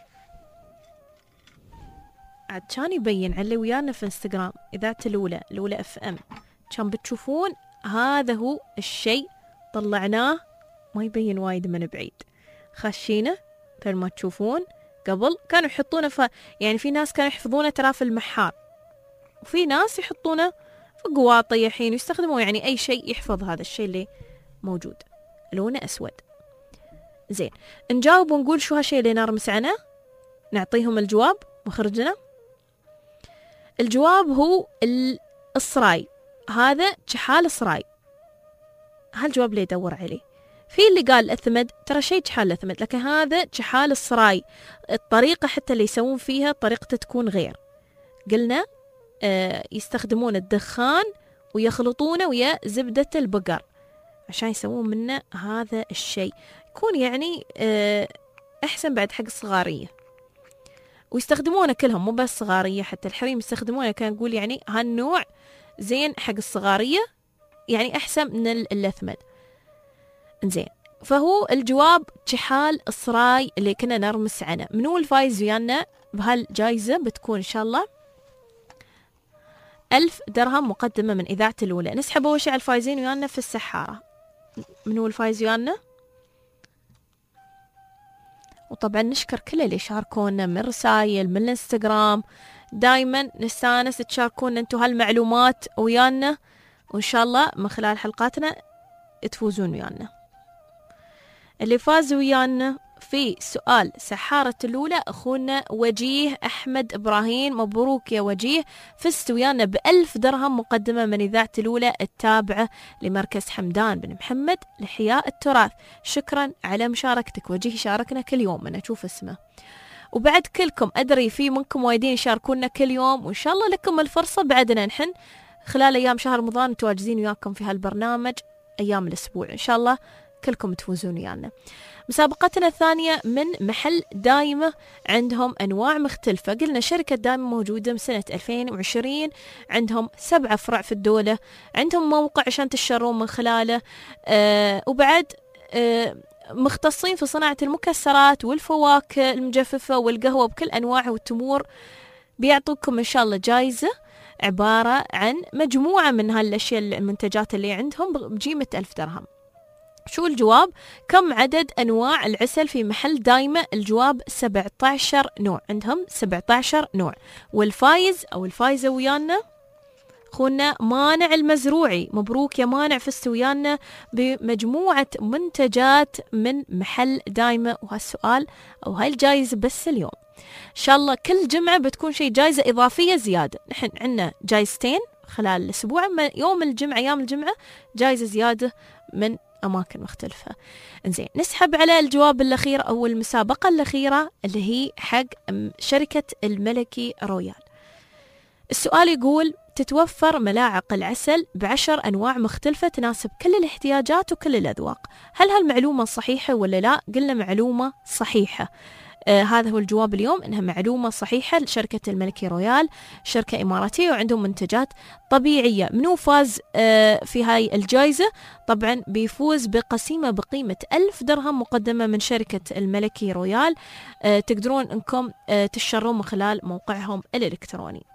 عاد كان يبين على اللي ويانا في انستغرام إذاعة الأولى FM، كان بتشوفون هذا هو الشيء طلعناه، ما يبين وايد من بعيد، خاشينه مثل ما تشوفون. قبل كانوا يحطونه يعني في ناس كانوا يحفظونه ترى في المحار، وفي ناس يحطونه في قواطي الحين ويستخدموا يعني أي شيء يحفظ هذا الشيء اللي موجود، لونه أسود. زين نجاوب ونقول شو هالشيء اللي نرمس عنه، نعطيهم الجواب مخرجنا. الجواب هو الصراي، هذا جحال صراي، هالجواب اللي يدور عليه. في اللي قال الأثمد، ترى شيء جحال الأثمد، لكن هذا جحال الصراي، الطريقة حتى اللي يسوون فيها طريقته تكون غير. قلنا يستخدمون الدخان ويخلطونه ويا زبدة البقر عشان يسوون منه هذا الشيء، يكون يعني أحسن بعد حق الصغارية، ويستخدمونه كلهم مو بس صغارية، حتى الحريم يستخدمونه. كان نقول يعني هالنوع زين حق الصغارية، يعني أحسن من اللثمد. زين فهو الجواب جحال الصراي اللي كنا نرمس عنه. منو الفايز ويانا بهالجائزة؟ بتكون إن شاء الله 1000 درهم مقدمة من إذاعة الأولى. نسحب أول شيء على الفايزين ويانا في السحارة. منو الفايز ويانا؟ وطبعا نشكر كل اللي شاركونا من رسائل من الانستغرام، دايما نستانس تشاركونا انتو هالمعلومات ويانا، وإن شاء الله من خلال حلقاتنا تفوزون ويانا. اللي فاز ويانا في سؤال سحارة الأولى أخونا وجيه أحمد إبراهيم، مبروك يا وجيه، فزت ويانا ب1000 درهم مقدمة من إذاعة الأولى التابعة لمركز حمدان بن محمد لإحياء التراث. شكرا على مشاركتك وجيه، شاركنا كل يوم أنا أشوف اسمه. وبعد كلكم أدري في منكم وايدين يشاركونا كل يوم، وإن شاء الله لكم الفرصة بعدنا نحن خلال أيام شهر رمضان متواجدين وياكم في هالبرنامج أيام الأسبوع، إن شاء الله كلكم تفوزون ويانا. مسابقتنا الثانية من محل دايمة، عندهم أنواع مختلفة. قلنا شركة دايمة موجودة من سنة 2020، عندهم 7 فروع في الدولة، عندهم موقع عشان تشترون من خلاله، وبعد مختصين في صناعة المكسرات والفواكه المجففة والقهوة بكل أنواعها والتمور. بيعطوكم إن شاء الله جايزة عبارة عن مجموعة من هالأشياء المنتجات اللي عندهم بقيمة 1000 درهم. شو الجواب؟ كم عدد أنواع العسل في محل دايمة؟ الجواب 17 نوع، عندهم 17 نوع. والفايز أو الفايزة ويانا أخونا مانع المزروعي، مبروك يا مانع، فزت ويانا بمجموعة منتجات من محل دايمة، وهالسؤال أو هاي الجائزة بس اليوم. إن شاء الله كل جمعة بتكون شيء جائزة إضافية زيادة. نحن عندنا جائزتين خلال الأسبوع، يوم الجمعة أيام الجمعة جائزة زيادة من أماكن مختلفة. إنزين، نسحب على الجواب الأخير أو المسابقة الأخيرة اللي هي حق شركة الملكي رويال. السؤال يقول: تتوفر ملاعق العسل ب10 أنواع مختلفة تناسب كل الاحتياجات وكل الأذواق. هل هالمعلومة صحيحة ولا لا؟ قلنا معلومة صحيحة. هذا هو الجواب اليوم، إنها معلومة صحيحة. لشركة الملكي رويال شركة إماراتية وعندهم منتجات طبيعية. منو فاز في هاي الجائزة؟ طبعا بيفوز بقسيمة بقيمة 1000 درهم مقدمة من شركة الملكي رويال. تقدرون أنكم تشترون من خلال موقعهم الإلكتروني.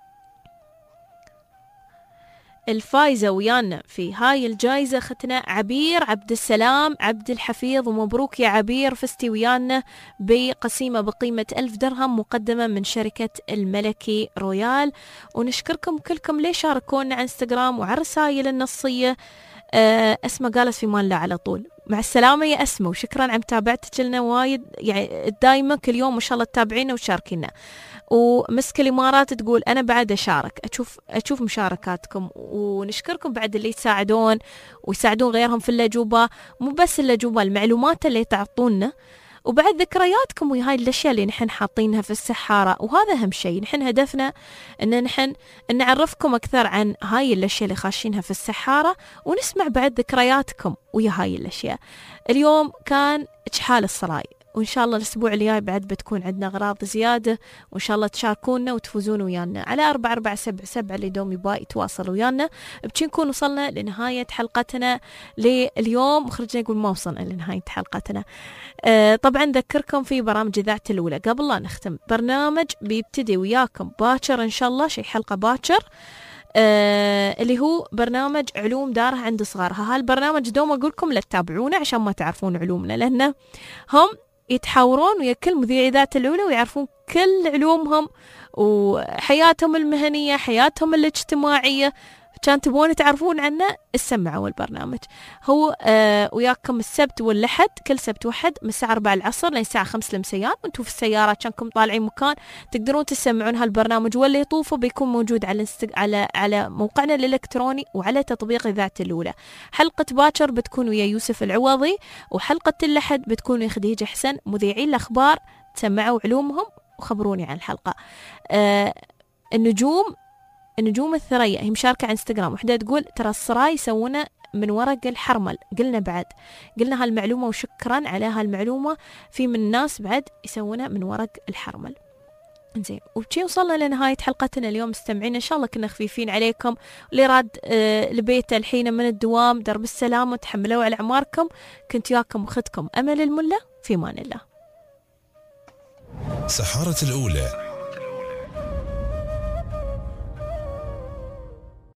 الفايزة ويانا في هاي الجائزة ختنا عبير عبد السلام عبد الحفيظ، ومبروك يا عبير، فزتي ويانا بقسيمة بقيمة 1000 درهم مقدمة من شركة الملكي رويال. ونشكركم كلكم ليه شاركونا على انستغرام وعلى الرسائل النصية. أسماء قالت في مان لا على طول. مع السلامة يا أسماء، وشكرا على متابعتك لنا وايد، يعني دايما كل يوم ما شاء الله تتابعينا وتشاركينا. ومسك الإمارات تقول أنا بعد أشارك، أشوف مشاركاتكم، ونشكركم بعد اللي يساعدون ويساعدون غيرهم في اللجوبة. مو بس اللجوبة، المعلومات اللي تعطونا، وبعد ذكرياتكم وهاي الأشياء اللي نحن حاطينها في السحارة. وهذا أهم شيء، نحن هدفنا إن نحن نعرفكم أكثر عن هاي الأشياء اللي خاشينها في السحارة، ونسمع بعد ذكرياتكم ويا هاي الأشياء. اليوم كان إجحال الصراي، وإن شاء الله الأسبوع الجاي بعد بتكون عندنا أغراض زيادة، وإن شاء الله تشاركونا وتفوزون ويانا على 4477 اللي دوم يبقى يتواصل ويانا. بتشي نكون وصلنا لنهاية حلقتنا لليوم، وخرجنا نقول ما وصلنا لنهاية حلقتنا. طبعا ذكركم في برامج إذاعة الأولى قبل لا نختم، برنامج بيبتدي وياكم باكر إن شاء الله، شيء حلقة باكر اللي هو برنامج علوم دارها عند صغارها. هالبرنامج دوم أقولكم لا تتابعونه عشان ما تعرفون علومنا، لأنه هم يتحاورون ويا كل مذيع إذاعة الأولى ويعرفون كل علومهم وحياتهم المهنية، حياتهم الاجتماعية. كان تبون تعرفون عنه اسمعوا البرنامج. هو وياكم السبت والأحد، كل سبت وأحد من الساعة 4 العصر لين الساعة 5 المسيان، وانتم في السيارة كانكم طالعين مكان تقدرون تسمعون هالبرنامج، واللي يطوفوا بيكون موجود على موقعنا الإلكتروني وعلى تطبيق إذاعة الأولى. حلقة باكر بتكون ويا يوسف العوضي، وحلقة الأحد بتكون ويا خديجة حسن، مذيعين الأخبار. تسمعوا علومهم وخبروني عن الحلقة. النجوم الثريا هي مشاركة على انستغرام، وحدة تقول ترى الصراي يسوونه من ورق الحرمل. قلنا هالمعلومة وشكرا على هالمعلومة. في من الناس بعد يسوونه من ورق الحرمل. زين، وبشي وصلنا لنهاية حلقتنا اليوم مستمعين. إن شاء الله كنا خفيفين عليكم. اللي راد لبيته الحين من الدوام درب السلامة، تحملوا على أعماركم. كنت ياكم وخدكم أمل الملا، في مان الله. سحارة الأولى